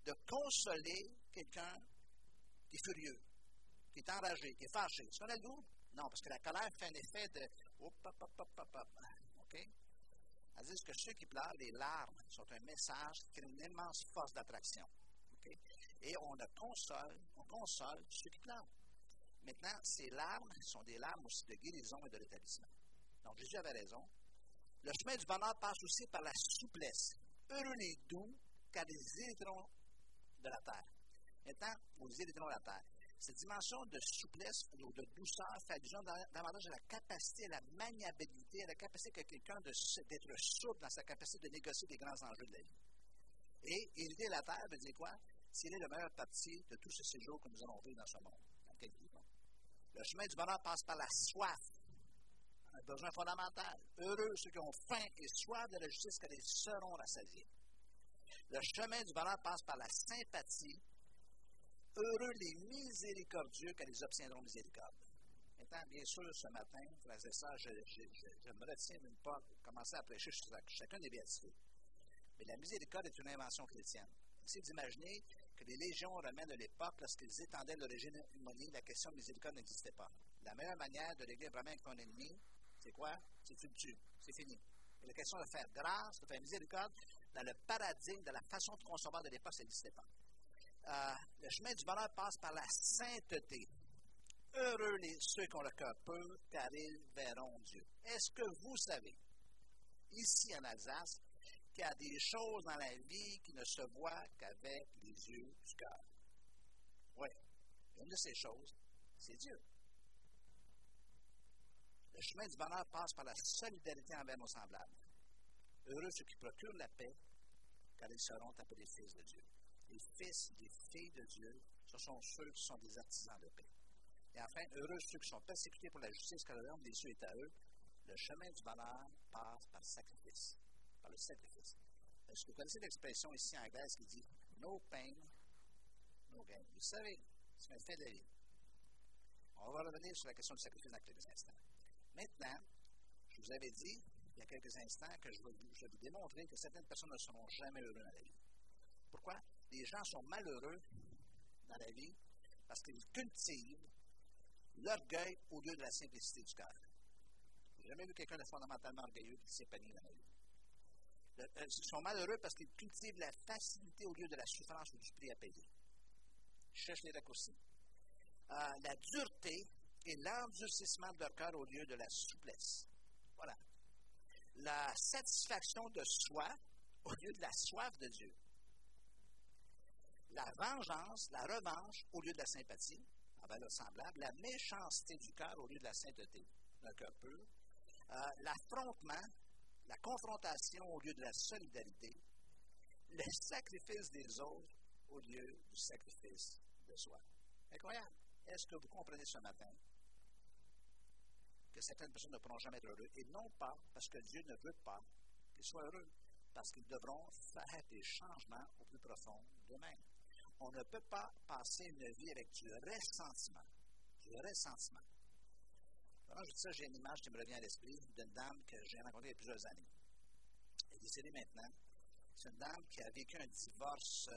de consoler quelqu'un qui est furieux, qui est enragé, qui est fâché. Est-ce qu'on a le goût? Non, parce que la colère fait un effet de hop, hop, hop, hop, hop, hop. OK? Elle dit que ceux qui pleurent, les larmes sont un message qui crée une immense force d'attraction. Okay? Et on console ceux qui pleurent. Maintenant, ces larmes sont des larmes aussi de guérison et de rétablissement. Donc, Jésus avait raison. Le chemin du bonheur passe aussi par la souplesse. Heureux les doux, car ils hériteront de la terre. Maintenant, vous hériteront de la terre. Cette dimension de souplesse ou de douceur fait allusion davantage à la capacité, à la maniabilité, à la capacité que quelqu'un d'être souple dans sa capacité de négocier des grands enjeux de la vie. Et hériter la terre veut dire quoi? C'est le meilleur parti de tout ce séjour que nous allons vivre dans ce monde, dans lequel nous vivons. Le chemin du bonheur passe par la soif, un besoin fondamental. Heureux ceux qui ont faim et soif de la justice, car ils seront rassasiés. Le chemin du bonheur passe par la sympathie. Heureux les miséricordieux, car ils obtiendront miséricorde. Maintenant, bien sûr, ce matin, frères et sœurs, je me retiens de ne pas commencer à prêcher sur chacun des béatitudes. Mais la miséricorde est une invention chrétienne. Essayez d'imaginer que les légions romaines de l'époque, lorsqu'ils étendaient l'origine humaine, la question de miséricorde n'existait pas. La meilleure manière de régler un problème avec ton ennemi, c'est quoi? C'est que tu le tues. C'est fini. Et la question de faire grâce, de faire miséricorde, dans le paradigme, de la façon de concevoir de l'époque, ça n'existait pas. Le chemin du bonheur passe par la sainteté. Heureux ceux qui ont le cœur pur, car ils verront Dieu. Est-ce que vous savez, ici en Alsace, qu'il y a des choses dans la vie qui ne se voient qu'avec les yeux du cœur? Oui. Une de ces choses, c'est Dieu. Le chemin du bonheur passe par la solidarité envers nos semblables. Heureux ceux qui procurent la paix, car ils seront appelés fils de Dieu. Les fils, les filles de Dieu, ce sont ceux qui sont des artisans de paix. Et enfin, heureux ceux qui sont persécutés pour la justice, car le royaume des cieux est à eux. Le chemin du bonheur passe par le sacrifice. Par le sacrifice. Est-ce que vous connaissez l'expression ici en anglaise qui dit « no pain, no gain ». Vous savez, c'est un fait de la vie. On va revenir sur la question du sacrifice dans quelques instants. Maintenant, je vous avais dit, il y a quelques instants, que je vais vous démontrer que certaines personnes ne seront jamais heureuses dans la vie. Pourquoi? Les gens sont malheureux dans la vie parce qu'ils cultivent l'orgueil au lieu de la simplicité du cœur. Je n'ai jamais vu quelqu'un de fondamentalement orgueilleux qui s'épanouit dans la vie. Ils sont malheureux parce qu'ils cultivent la facilité au lieu de la souffrance ou du prix à payer. Je cherche les raccourcis. La dureté et l'endurcissement de leur cœur au lieu de la souplesse. Voilà. La satisfaction de soi au lieu de la soif de Dieu. La vengeance, la revanche au lieu de la sympathie envers le semblable. La méchanceté du cœur au lieu de la sainteté d'un cœur pur. L'affrontement, la confrontation au lieu de la solidarité. Le sacrifice des autres au lieu du sacrifice de soi. Incroyable. Est-ce que vous comprenez ce matin que certaines personnes ne pourront jamais être heureuses? Et non pas parce que Dieu ne veut pas qu'ils soient heureux, parce qu'ils devront faire des changements au plus profond d'eux-mêmes. On ne peut pas passer une vie avec du ressentiment. Du ressentiment. Pendant que je dis ça, j'ai une image qui me revient à l'esprit d'une dame que j'ai rencontrée il y a plusieurs années. Elle est décédée maintenant. C'est une dame qui a vécu un divorce,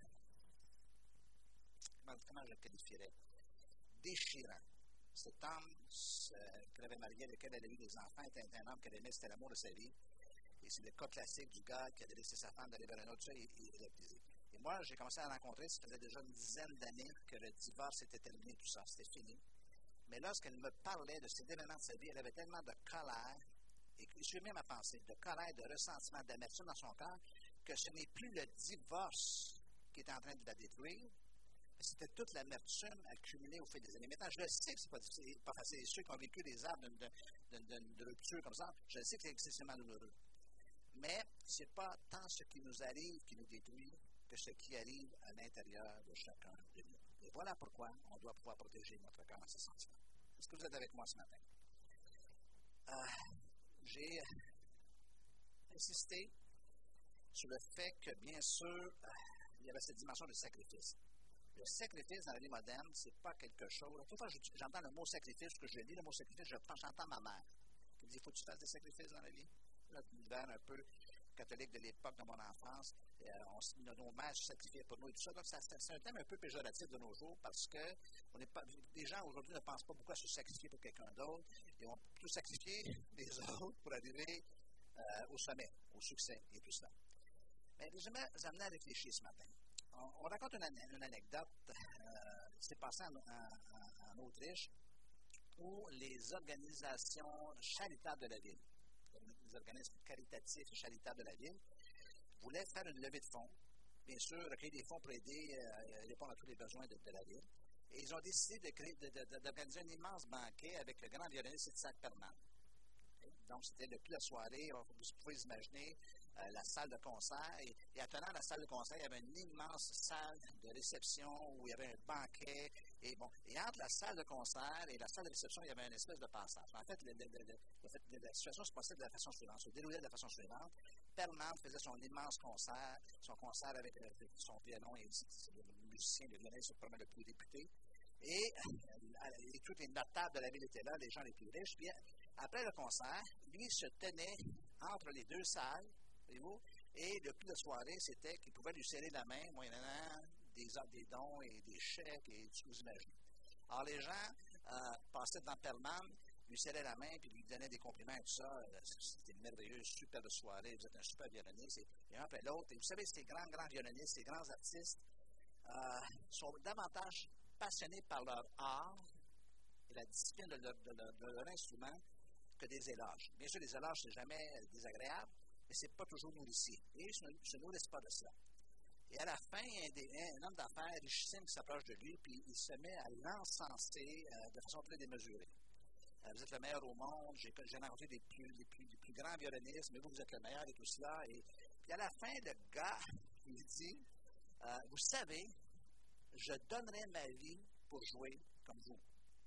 comment je le qualifierais? Déchirant. Cet homme qu'elle avait marié, avec lequel elle a eu des enfants, était un homme qu'elle aimait, c'était l'amour de sa vie. Et c'est le cas classique du gars qui a laissé sa femme d'aller vers un autre, et l'a brisé. Et moi, j'ai commencé à la rencontrer, ça faisait déjà une dizaine d'années que le divorce était terminé, tout ça, c'était fini. Mais lorsqu'elle me parlait de ces événements de sa vie, elle avait tellement de colère, et je suis même à penser, de colère, de ressentiment, d'amertume dans son cœur, que ce n'est plus le divorce qui est en train de la détruire, mais c'était toute l'amertume accumulée au fil des années. Maintenant, je sais que ce n'est pas facile. Ceux qui ont vécu des arbres de rupture comme ça, je sais que c'est excessivement douloureux. Mais ce n'est pas tant ce qui nous arrive qui nous détruit que ce qui arrive à l'intérieur de chacun de nous. Et voilà pourquoi on doit pouvoir protéger notre cœur dans ce sentiments. Est-ce que vous êtes avec moi ce matin? J'ai insisté sur le fait que, bien sûr, il y avait cette dimension de sacrifice. Le sacrifice dans la vie moderne, ce n'est pas quelque chose. Toute fois que j'entends le mot sacrifice, que je lis le mot sacrifice, j'entends ma mère qui me dit: faut que tu fasses des sacrifices dans la vie. Là, tu libères un peu catholiques de l'époque de mon enfance, nos mères se sacrifiaient pour nous et tout ça. Donc, c'est un thème un peu péjoratif de nos jours parce que les gens aujourd'hui ne pensent pas beaucoup à se sacrifier pour quelqu'un d'autre. Ils vont plutôt sacrifier les autres pour arriver au sommet, au succès et tout ça. Mais j'aimerais vous amener à réfléchir ce matin. On raconte une anecdote. C'est passé en Autriche où les organisations charitables de la ville, les organismes caritatifs et charitables de la ville, voulaient faire une levée de fonds, bien sûr, recueillir des fonds pour aider à répondre à tous les besoins de la ville. Et ils ont décidé d'organiser un immense banquet avec le grand violoniste Itzhak Perlman. Donc, c'était depuis la soirée, vous pouvez imaginer la salle de concert. Et attenant la salle de concert, il y avait une immense salle de réception où il y avait un banquet. Et entre la salle de concert et la salle de réception, il y avait une espèce de passage. En fait, la situation se passait de la façon suivante, se déroulait de la façon suivante. Perlman faisait son immense concert, son concert avec son violon et le musicien, le violoniste probablement le plus réputé. Et tous les notables de la ville étaient là, les gens les plus riches. Puis, après le concert, lui se tenait entre les deux salles, voyez-vous, et le plus de soirée, c'était qu'il pouvait lui serrer la main, moyennant des dons et des chèques et tout ce que vous imaginez. Alors, les gens passaient devant Perlman, lui serraient la main, puis lui donnaient des compliments et tout ça. C'était une merveilleuse, superbe soirée, vous êtes un super violoniste. Et un après l'autre. Et vous savez, ces grands violonistes, ces grands artistes sont davantage passionnés par leur art et la discipline de leur instrument que des éloges. Bien sûr, les éloges, c'est jamais désagréable, mais ce n'est pas toujours nourricier. Et ils ne se nourrissent pas de cela. Et à la fin, il y a un homme d'affaires richissime qui s'approche de lui, puis il se met à l'encenser de façon très démesurée. Vous êtes le meilleur au monde, j'ai rencontré les plus grands violonistes, mais vous êtes le meilleur et tout cela. Et puis à la fin, le gars, il dit, vous savez, je donnerai ma vie pour jouer comme vous.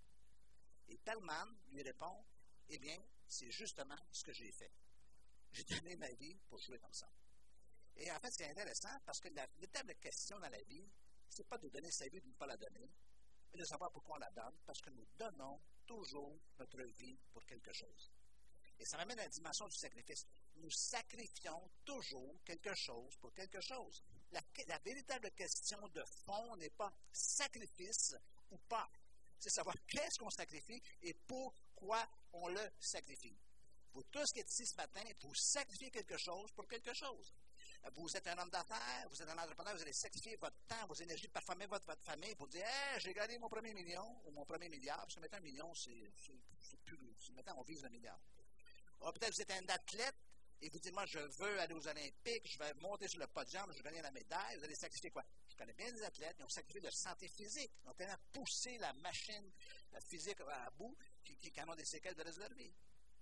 Et Perlman lui répond, eh bien, c'est justement ce que j'ai fait. J'ai donné ma vie pour jouer comme ça. Et en fait, c'est intéressant parce que la véritable question dans la vie, ce n'est pas de donner sa vie ou de ne pas la donner, mais de savoir pourquoi on la donne, parce que nous donnons toujours notre vie pour quelque chose. Et ça m'amène à la dimension du sacrifice. Nous sacrifions toujours quelque chose pour quelque chose. La véritable question de fond n'est pas sacrifice ou pas. C'est savoir qu'est-ce qu'on sacrifie et pourquoi on le sacrifie. Vous tous qui êtes ici ce matin, vous sacrifiez quelque chose pour quelque chose. Vous êtes un homme d'affaires, vous êtes un entrepreneur, vous allez sacrifier votre temps, vos énergies, parfois même votre famille pour dire hey, j'ai gagné mon premier million ou mon premier milliard. Parce que maintenant, un million, c'est plus. Maintenant, on vise le milliard. Ou peut-être vous êtes un athlète et vous dites moi, je veux aller aux Olympiques, je vais monter sur le podium, je vais gagner la médaille. Vous allez sacrifier quoi? Je connais bien des athlètes qui ont sacrifié leur santé physique. Ils ont tellement poussé la machine physique à bout qui en ont des séquelles de reste de leur vie.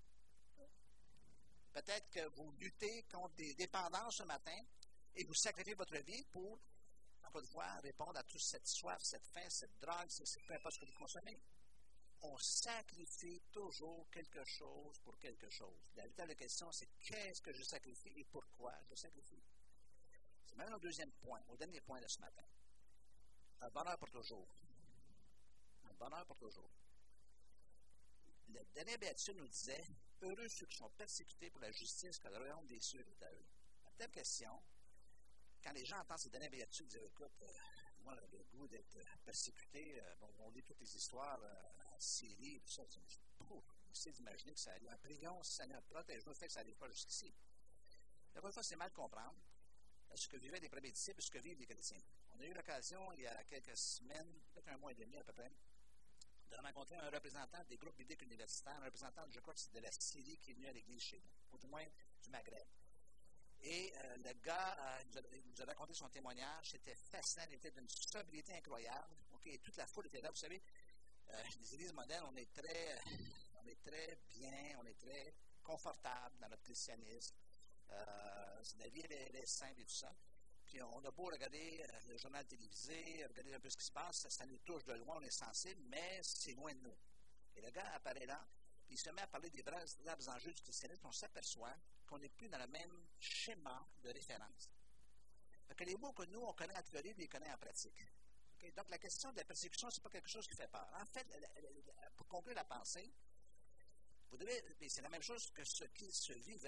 Peut-être que vous luttez contre des dépendances ce matin et vous sacrifiez votre vie pour, encore une fois, répondre à toute cette soif, cette faim, cette drogue, peu importe ce que vous consommez. On sacrifie toujours quelque chose pour quelque chose. La véritable question, c'est qu'est-ce que je sacrifie et pourquoi je sacrifie. C'est même au deuxième point, au dernier point de ce matin. Un bonheur pour toujours. Un bonheur pour toujours. La dernière béatitude nous disait « Heureux ceux qui sont persécutés pour la justice, car le royaume des cieux est à eux. » La telle question, quand les gens entendent ces dernières béatitudes, ils disent « Écoute, moi, le goût d'être persécuté, on lit toutes les histoires en Syrie, tout ça, c'est d'imaginer que ça arrive. Prions, Seigneur, protège-nous, fait que ça n'arrive pas jusqu'ici. » La première fois, c'est mal comprendre ce que vivaient les premiers disciples et ce que vivent les chrétiens. On a eu l'occasion, il y a quelques semaines, peut-être un mois et demi à peu près, de rencontrer un représentant des groupes bibliques universitaires, un représentant, je crois que c'est de la Syrie qui est venu à l'église chez nous, ou du moins du Maghreb. Et le gars nous a raconté son témoignage, c'était fascinant, il était d'une sobriété incroyable. Okay, et toute la foule était là. Vous savez, les églises modernes, on est très bien, on est très confortable dans notre christianisme. La vie, elle est simple et tout ça. Puis on a beau regarder le journal télévisé, regarder un peu ce qui se passe, ça nous touche de loin, on est sensible, mais c'est loin de nous. Et le gars apparaît là, puis il se met à parler des vrais enjeux du christianisme, on s'aperçoit qu'on n'est plus dans le même schéma de référence. Fait que les mots que nous, on connaît en théorie, on les connaît en pratique. Okay? Donc la question de la persécution, ce n'est pas quelque chose qui fait peur. En fait, pour conclure la pensée, vous devez, c'est la même chose que ce qui se vivait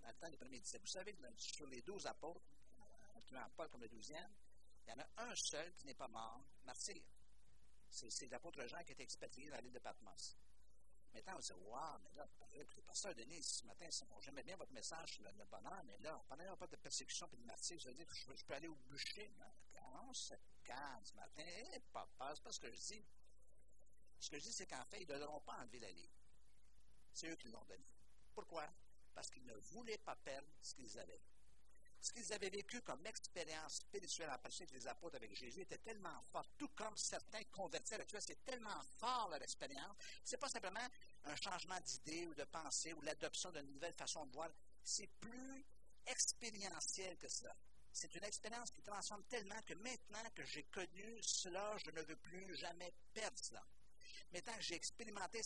dans le temps des premiers disciples. Vous savez que sur les 12 apôtres, incluant Paul comme le 12e, il y en a un seul qui n'est pas mort, martyr. C'est l'apôtre Jean qui a été expatrié dans l'île de Patmos. Maintenant, on se dit, wow, mais là, écoutez, pasteur Denis, ce matin, j'aimais bien votre message sur le bonheur, mais là, pendant qu'il n'y a pas de persécution et de martyr, je veux dire que je peux aller au bûcher. On se calme ce matin. Papa, c'est pas ce que je dis. Ce que je dis, c'est qu'en fait, ils ne leur ont pas enlevé la vie. C'est eux qui l'ont donné. Pourquoi? Parce qu'ils ne voulaient pas perdre ce qu'ils avaient. Ce qu'ils avaient vécu comme expérience spirituelle en passant avec les apôtres avec Jésus était tellement fort, tout comme certains convertis actuels, c'est tellement fort leur expérience. Ce n'est pas simplement un changement d'idée ou de pensée ou l'adoption d'une nouvelle façon de voir. C'est plus expérientiel que cela. C'est une expérience qui transforme tellement que maintenant que j'ai connu cela, je ne veux plus jamais perdre cela. Maintenant que j'ai expérimenté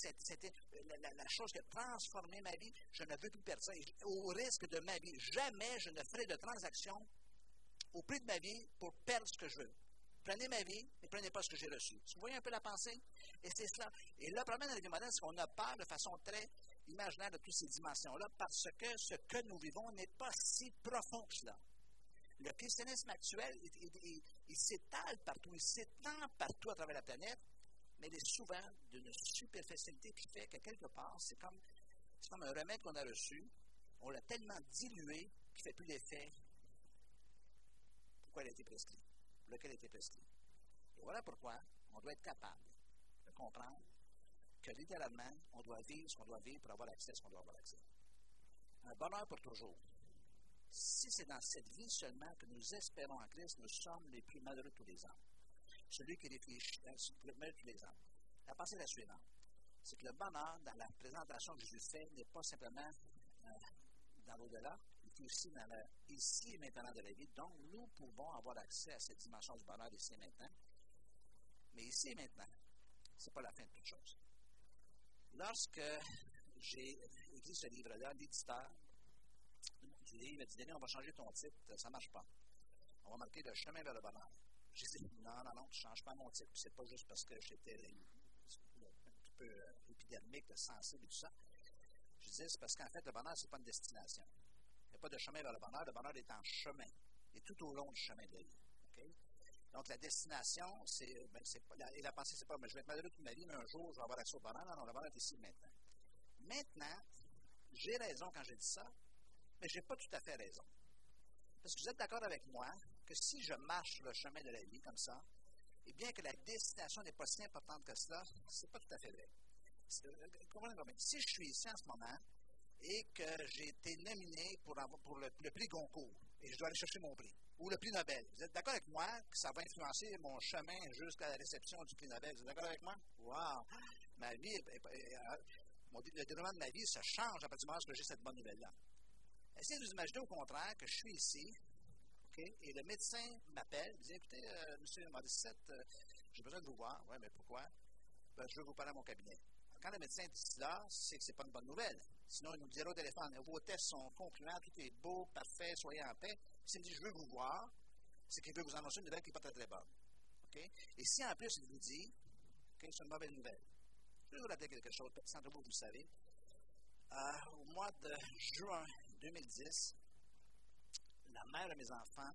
la chose qui a transformé ma vie, je ne veux plus perdre ça. Au risque de ma vie, jamais je ne ferai de transaction au prix de ma vie pour perdre ce que je veux. Prenez ma vie, mais prenez pas ce que j'ai reçu. Vous voyez un peu la pensée? Et c'est cela. Et le problème dans la vie moderne, c'est qu'on a peur de façon très imaginaire de toutes ces dimensions-là parce que ce que nous vivons n'est pas si profond que cela. Le christianisme actuel, il s'étale partout, il s'étend partout à travers la planète, mais il est souvent d'une superficialité qui fait que quelque part, c'est comme un remède qu'on a reçu, on l'a tellement dilué qu'il ne fait plus l'effet pourquoi il a été prescrit, pour lequel il a été prescrit. Et voilà pourquoi on doit être capable de comprendre que littéralement, on doit vivre ce qu'on doit vivre pour avoir accès à ce qu'on doit avoir accès. Un bonheur pour toujours. Si c'est dans cette vie seulement que nous espérons en Christ, nous sommes les plus malheureux de tous les hommes. Celui qui réfléchit, le meilleur de tous les hommes. La pensée est la suivante. C'est que le bonheur, dans la présentation que Jésus fait, n'est pas simplement dans l'au-delà, il est aussi dans le ici et maintenant de la vie. Donc, nous pouvons avoir accès à cette dimension du bonheur ici et maintenant. Mais ici et maintenant, ce n'est pas la fin de toute chose. Lorsque j'ai écrit ce livre-là, l'éditeur du livre m'a dit, Denis, on va changer ton titre, ça ne marche pas. On va marquer le chemin vers le bonheur. J'ai dit, non, tu ne changes pas mon titre. C'est pas juste parce que j'étais un petit peu épidermique, sensible et tout ça. Je disais, c'est parce qu'en fait, le bonheur, ce n'est pas une destination. Il n'y a pas de chemin vers le bonheur est en chemin. Il est tout au long du chemin de la vie. Okay? Donc, la destination, et la pensée, c'est pas, mais je vais être malheureux toute ma vie, mais un jour, je vais avoir accès au bonheur. Non, le bonheur est ici maintenant. Maintenant, j'ai raison quand je dis ça, mais je n'ai pas tout à fait raison. Parce que vous êtes d'accord avec moi que si je marche sur le chemin de la vie comme ça, et bien que la destination n'est pas si importante que cela, ce n'est pas tout à fait vrai. Si je suis ici en ce moment et que j'ai été nominé pour le prix Goncourt et je dois aller chercher mon prix, ou le prix Nobel, vous êtes d'accord avec moi que ça va influencer mon chemin jusqu'à la réception du prix Nobel? Vous êtes d'accord avec moi? Wow! Ma vie, le déroulement de ma vie se change à partir du moment où j'ai cette bonne nouvelle-là. Essayez de vous imaginer au contraire que je suis ici, okay, et le médecin m'appelle, il dit, écoutez, monsieur Morissette, j'ai besoin de vous voir. Oui, mais pourquoi? Ben, je veux vous parler à mon cabinet. Alors, quand le médecin dit cela, c'est que ce n'est pas une bonne nouvelle. Sinon, il nous dirait au téléphone, vos tests sont concluants, tout est beau, parfait, soyez en paix. S'il me dit, je veux vous voir, c'est qu'il veut vous annoncer une nouvelle qui n'est pas très, très bonne. Okay? Et si en plus, il vous dit, okay, c'est une mauvaise nouvelle. Je vais vous rappeler quelque chose, peut-être sans vous le savez. Au mois de juin 2010, la mère de mes enfants,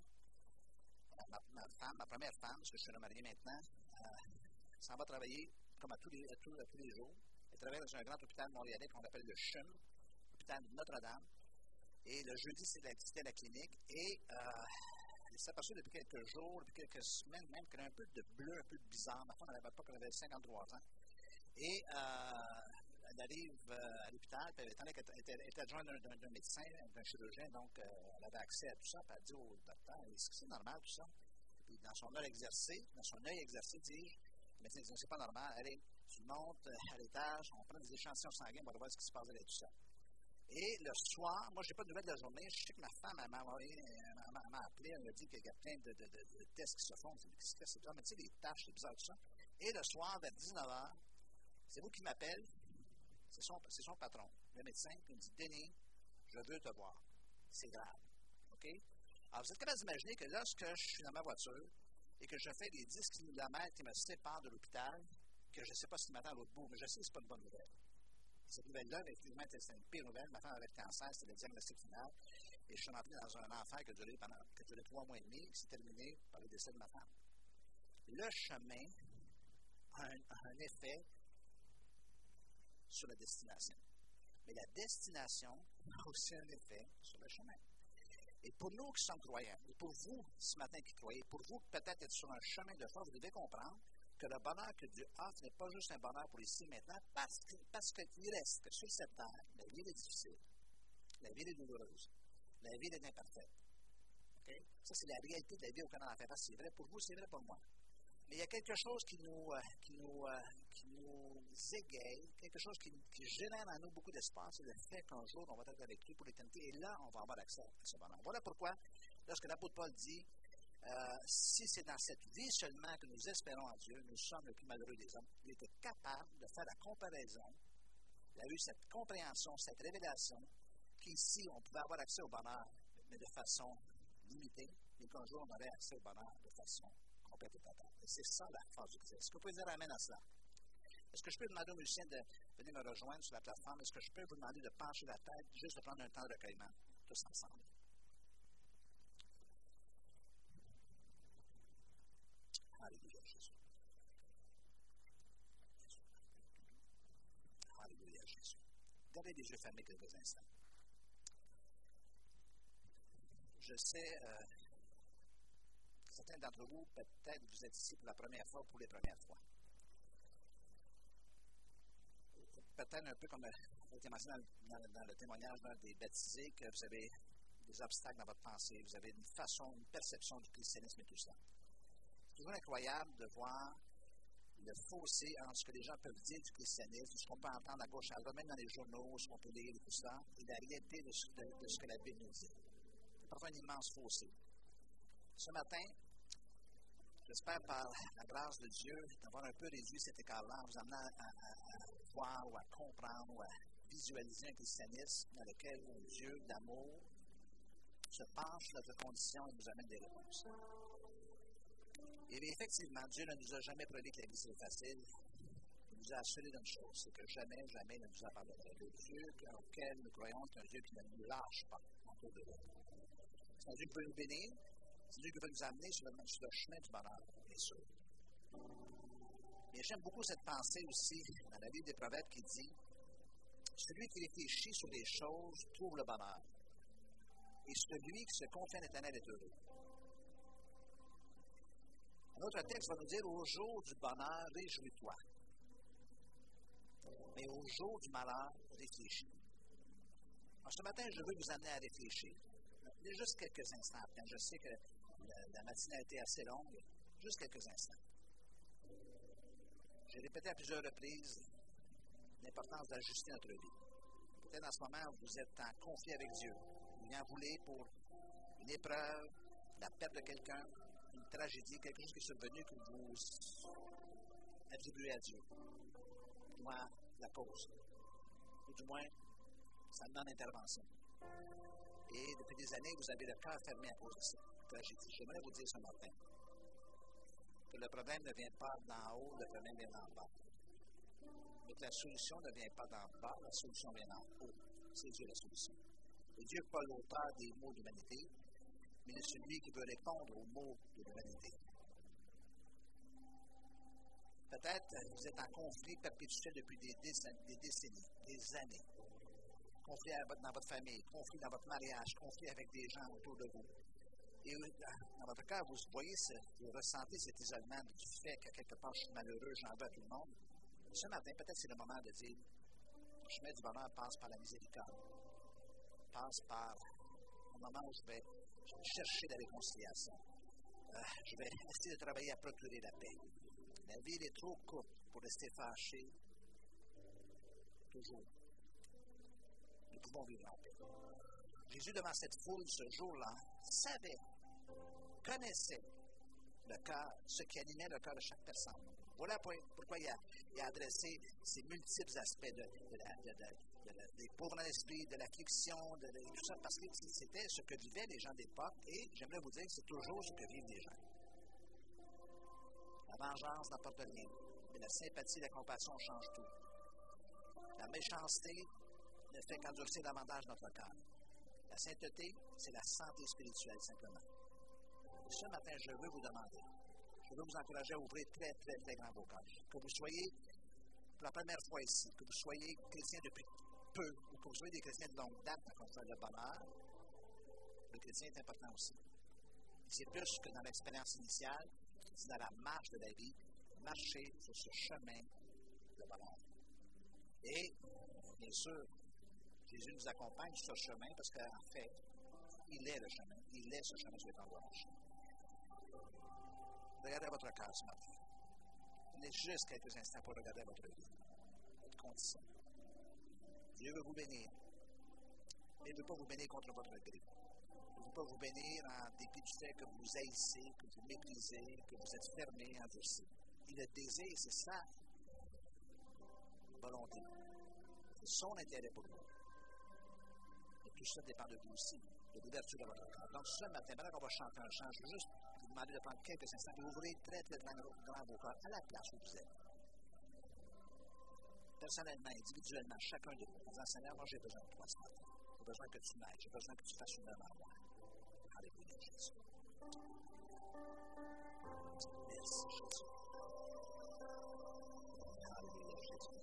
ma première femme, parce que je suis marié maintenant, s'en va travailler comme à tous les jours. Elle travaille dans un grand hôpital montréalais qu'on appelle le CHUM, l'hôpital Notre-Dame. Et le jeudi, c'était la clinique. Et elle s'est aperçue depuis quelques jours, depuis quelques semaines même, qu'elle a un peu de bleu, un peu bizarre. Ma femme, elle n'avait pas qu'elle avait 53 ans. Et elle arrive à l'hôpital, puis elle était adjointe d'un médecin, d'un chirurgien, donc elle avait accès à tout ça, puis elle dit au docteur, est-ce que c'est normal tout ça? Puis dans son œil exercé, dis-je, le médecin dit, c'est pas normal, allez, tu montes à l'étage, on prend des échantillons sanguins, on va voir ce qui se passe avec tout ça. Et le soir, moi, je n'ai pas de nouvelles de la journée, je sais que ma femme, elle m'a appelé, elle m'a dit qu'il y a plein de tests qui se font, qu'est-ce que c'est ça? Mais tu sais, les tâches, c'est bizarre tout ça. Et le soir, vers 19h, c'est vous qui m'appelle. C'est son patron, le médecin, qui me dit, Denis, je veux te voir. C'est grave. OK? Alors, vous êtes capable d'imaginer que lorsque je suis dans ma voiture et que je fais les 10 km qui me séparent de l'hôpital, que je ne sais pas ce qui m'attend à l'autre bout, mais je sais que ce n'est pas une bonne nouvelle. Cette nouvelle-là, effectivement, c'était une pire nouvelle. Ma femme avait le cancer, c'était le diagnostic final. Et je suis rentré dans un enfer qui a duré 3 mois et demi, qui s'est terminé par le décès de ma femme. Le chemin a un effet sur la destination. Mais la destination a aussi un effet sur le chemin. Et pour nous qui sommes croyants, et pour vous ce matin qui croyez, pour vous peut-être être sur un chemin de foi, vous devez comprendre que le bonheur que Dieu offre n'est pas juste un bonheur pour ici et maintenant, parce qu'il reste que sur cette terre, la vie est difficile, la vie est douloureuse, la vie est imparfaite. Okay? Ça, c'est la réalité de la vie au Canada. C'est vrai pour vous, c'est vrai pour moi. Mais il y a quelque chose qui nous égaye, quelque chose qui génère en nous beaucoup d'espace, c'est le fait qu'un jour, on va être avec lui pour l'éternité, et là, on va avoir accès à ce bonheur. Voilà pourquoi, lorsque l'apôtre Paul dit, si c'est dans cette vie seulement que nous espérons en Dieu, nous sommes le plus malheureux des hommes, il était capable de faire la comparaison, il a eu cette compréhension, cette révélation, qu'ici, on pouvait avoir accès au bonheur, mais de façon limitée, et qu'un jour, on aurait accès au bonheur de façon complète et totale. Et c'est ça la phase du Christ. Est-ce que vous pouvez dire amen à cela? Est-ce que je peux demander aux musiciens de venir me rejoindre sur la plateforme? Est-ce que je peux vous demander de pencher la tête, juste de prendre un temps de recueillement, tous ensemble? Alléluia, Jésus. Alléluia, Jésus. Gardez les yeux fermés quelques instants. Je sais, certains d'entre vous, peut-être vous êtes ici pour la première fois ou pour les premières fois. Peut-être un peu comme a été mentionné dans le témoignage d'un des baptisés, que vous avez des obstacles dans votre pensée, vous avez une façon, une perception du christianisme et tout ça. C'est toujours incroyable de voir le fossé entre ce que les gens peuvent dire du christianisme, ce qu'on peut entendre à gauche à droite, même dans les journaux, ce qu'on peut lire et tout ça, et la réalité de ce que la Bible nous dit. C'est parfois un immense fossé. Ce matin, j'espère par la grâce de Dieu d'avoir un peu réduit cet écart-là en vous amenant à voir ou à comprendre ou à visualiser un christianisme dans lequel un Dieu d'amour se penche sur notre condition et nous amène des réponses. Et effectivement, Dieu ne nous a jamais promis que la vie serait facile. Il nous a assuré d'une chose, c'est que jamais, jamais ne nous abandonnerait. Le Dieu auquel nous croyons est un Dieu qui ne nous lâche pas autour de nous. C'est un Dieu qui veut nous bénir, c'est un Dieu qui veut nous amener sur le chemin du bonheur, bien sûr. Mais j'aime beaucoup cette pensée aussi dans la Bible des Proverbes qui dit « Celui qui réfléchit sur les choses trouve le bonheur, et celui qui se confie à l'Éternel est heureux. » Un autre texte va nous dire « Au jour du bonheur, réjouis-toi. Mais au jour du malheur, réfléchis. » Alors, ce matin, je veux vous amener à réfléchir. Juste quelques instants. Quand je sais que la matinée a été assez longue, juste quelques instants. J'ai répété à plusieurs reprises l'importance d'ajuster notre vie. Peut-être en ce moment, vous êtes en conflit avec Dieu. Vous en voulez pour une épreuve, la perte de quelqu'un, une tragédie, quelque chose qui est survenu que vous attribuez à Dieu. Du moins, la cause. Ou du moins, ça demande intervention. Et depuis des années, vous avez le cœur fermé à cause de ça. Tragédie. J'aimerais vous dire ce matin que le problème ne vient pas d'en haut, le problème vient d'en bas. Mais que la solution ne vient pas d'en bas, la solution vient d'en haut. C'est Dieu la solution. Et Dieu n'est pas l'auteur des maux de l'humanité, mais c'est celui qui veut répondre aux maux de l'humanité. Peut-être vous êtes en conflit perpétuel depuis des décennies, des années. Conflit dans votre famille, conflit dans votre mariage, conflit avec des gens autour de vous. Et dans votre cas, vous voyez, vous ressentez cet isolement du fait qu'à quelque part, je suis malheureux, j'en veux à tout le monde. Ce matin, peut-être c'est le moment de dire, le chemin du bonheur passe par la miséricorde, passe par un moment où je vais chercher la réconciliation. Je vais essayer de travailler à procurer la paix. La vie est trop courte pour rester fâché toujours. Nous pouvons vivre en paix. Jésus, devant cette foule, ce jour-là, savait, connaissait le cœur, ce qui animait le cœur de chaque personne. Voilà pourquoi il a adressé ces multiples aspects des pauvres en esprit, de l'affliction, de tout ça, parce que c'était ce que vivaient les gens d'époque, et j'aimerais vous dire que c'est toujours ce que vivent les gens. La vengeance n'apporte rien, mais la sympathie et la compassion changent tout. La méchanceté ne fait qu'endurcir davantage notre cœur. La sainteté, c'est la santé spirituelle, simplement. Ce matin, je veux vous demander, je veux vous encourager à ouvrir très, très, très grand vos cœurs. Que vous soyez, pour la première fois ici, que vous soyez chrétien depuis peu, ou que vous soyez des chrétiens de longue date dans construire le bonheur, le chrétien est important aussi. C'est plus que dans l'expérience initiale, c'est dans la marche de la vie, marcher sur ce chemin de bonheur. Et, bien sûr, Jésus nous accompagne sur ce chemin parce qu'en fait, il est le chemin. Il est ce chemin sur lequel on doit marcher. Regardez votre cœur ce matin. Prenez juste quelques instants pour regarder votre vie, votre condition. Dieu veut vous bénir. Mais il ne veut pas vous bénir contre votre gré. Il ne veut pas vous bénir en dépit du fait que vous haïssez, que vous méprisez, que vous êtes fermé, endurci. Il le désire, c'est sa volonté. C'est son intérêt pour vous. Et tout ça dépend de vous aussi, de l'ouverture de votre cœur. Donc, ce matin, maintenant qu'on va chanter un chant, je veux juste vous demander de prendre quelques instants et d'ouvrir très, très grand vos cœurs à la place où vous êtes. Personnellement, individuellement, chacun de vous, en disant, Seigneur, moi j'ai besoin de toi ce matin. J'ai besoin que tu m'aides. J'ai besoin que tu fasses une œuvre en moi. Alléluia, Jésus. Merci, Jésus. Alléluia, Jésus.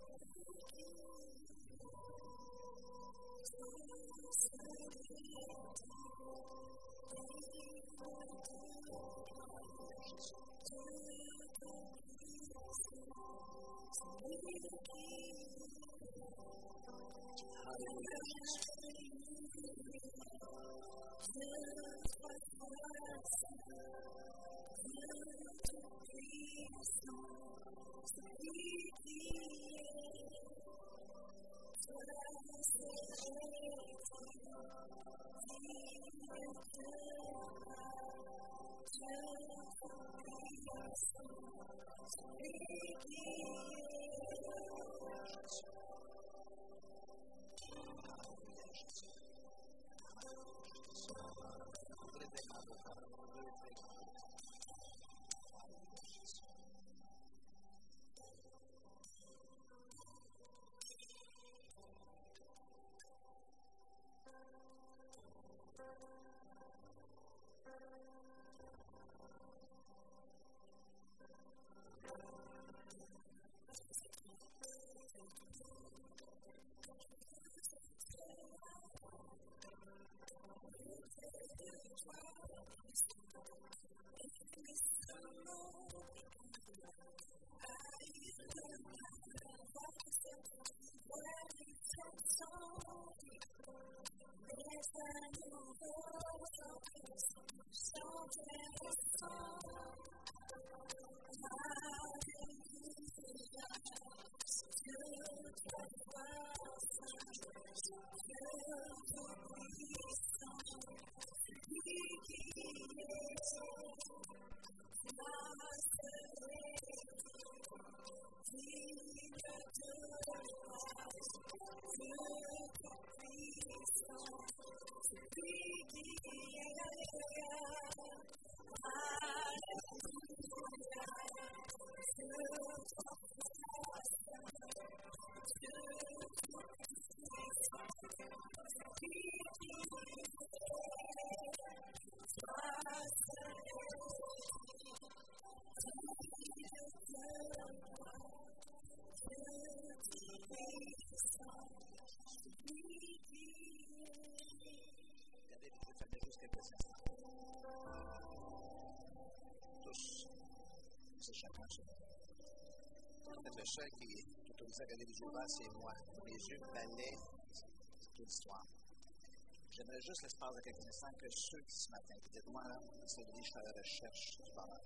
Le seul qui est autorisé à regarder les yeux ouverts, c'est moi. Mes yeux balaient toute l'histoire. J'aimerais juste l'espace de quelques instants que ceux qui ce matin, qui dites moi, c'est lui, je fais la recherche du bonheur.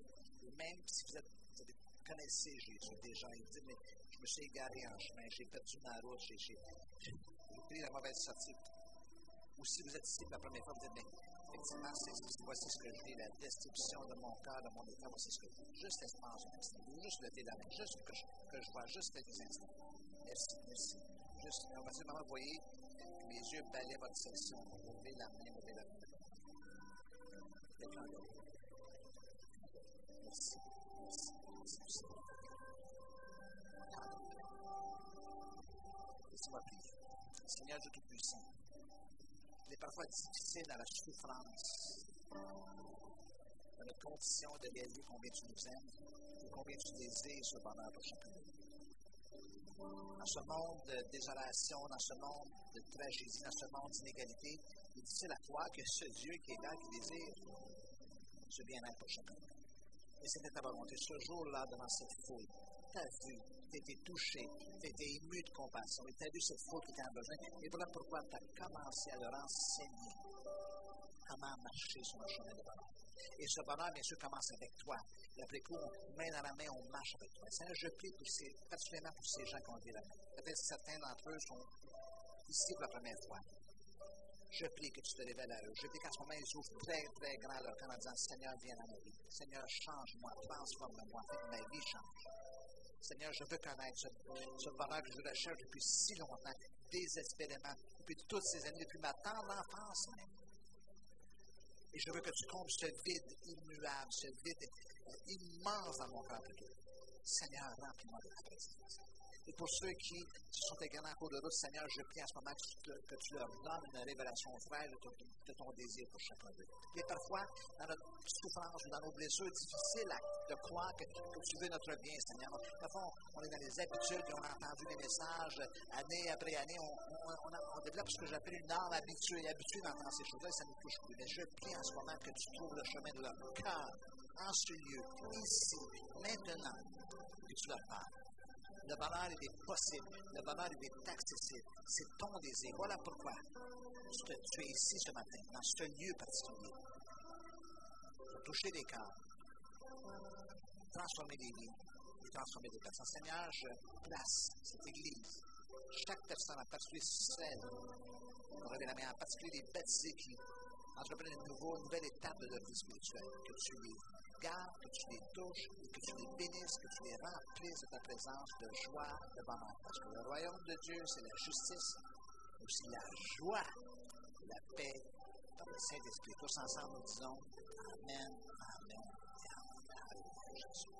Même si vous connaissez Jésus déjà, et vous dites, mais je me suis égaré en chemin, j'ai perdu ma route, j'ai pris la mauvaise sortie. Ou si vous êtes ici pour la première fois, vous dites, mais effectivement, voici ce que je vis, la destruction de mon cœur, de mon état, voici ce que je vis. Juste l'espace d'un instant. Ou juste lever la main, juste que je vois, juste quelques instants. Merci, merci. Juste, on va dire, maman, vous voyez, mes yeux balaient votre section. Levez la main, levez la main. Quelqu'un d'autre. Merci, merci, merci. Seigneur Dieu Tout-Puissant, il est parfois difficile dans la souffrance, dans notre condition de réaliser combien tu nous aimes et combien tu désires ce bonheur pour chacun de nous. Dans ce monde de désolation, dans ce monde de tragédie, dans ce monde d'inégalité, il est difficile à croire que ce Dieu qui est là, qui désire ce bien-être pour chacun. Et c'était ta volonté. Ce jour-là, devant cette foule, tu as vu, tu as été touché, tu as été ému de compassion, et tu as vu cette foule qui était en besoin. Et voilà pourquoi tu as commencé à leur enseigner comment marcher sur le chemin de bonheur. Et ce bonheur, bien sûr, commence avec toi. Et après coup, main dans la main, on marche avec toi. Seigneur, je prie particulièrement pour ces gens qui ont levé la main. Peut-être que certains d'entre eux sont ici pour la première fois. Je prie que tu te révèles à eux. Je prie qu'en ce moment, ils ouvrent très, très grand leur cœur en disant, Seigneur, viens dans ma vie. Seigneur, change-moi, transforme-moi, fais que ma vie change. Seigneur, je veux connaître ce bonheur que je recherche depuis si longtemps, désespérément, depuis toutes ces années, depuis ma tendre enfance même. Et je veux que tu combles ce vide immuable, ce vide immense dans mon cœur pour toi. Seigneur, remplis-moi de ta présence. Et pour ceux qui se sont égarés en cours de route, Seigneur, je prie en ce moment que tu leur donnes une révélation fraîche de ton désir pour chacun d'eux. Et parfois, dans notre souffrance ou dans nos blessures, c'est difficile de croire que tu veux notre bien, Seigneur. Parfois, on est dans les habitudes et on a entendu des messages année après année. On développe ce que j'appelle une âme habituée d'entendre ces choses-là et ça nous touche plus. Mais je prie en ce moment que tu trouves le chemin de leur cœur, en ce lieu, ici, maintenant, que tu leur parles. Le bonheur, il est possible. Le bonheur, il est accessible. C'est ton désir. Voilà pourquoi tu es ici ce matin, dans ce lieu particulier, pour toucher des cœurs, transformer des vies et transformer des personnes. Seigneur, je place cette Église, chaque personne, en particulier celle, on revient la main, en particulier les baptisés qui entreprennent une nouvelle étape de leur vie spirituelle, que tu les gardes, que tu les touches, et que tu les bénisses, que tu les remplisses de ta présence de joie, de bonheur. Parce que le royaume de Dieu, c'est la justice, mais aussi la joie, la paix par le Saint-Esprit. Tous ensemble, nous disons Amen, Amen et Amen. Alléluia, Jésus.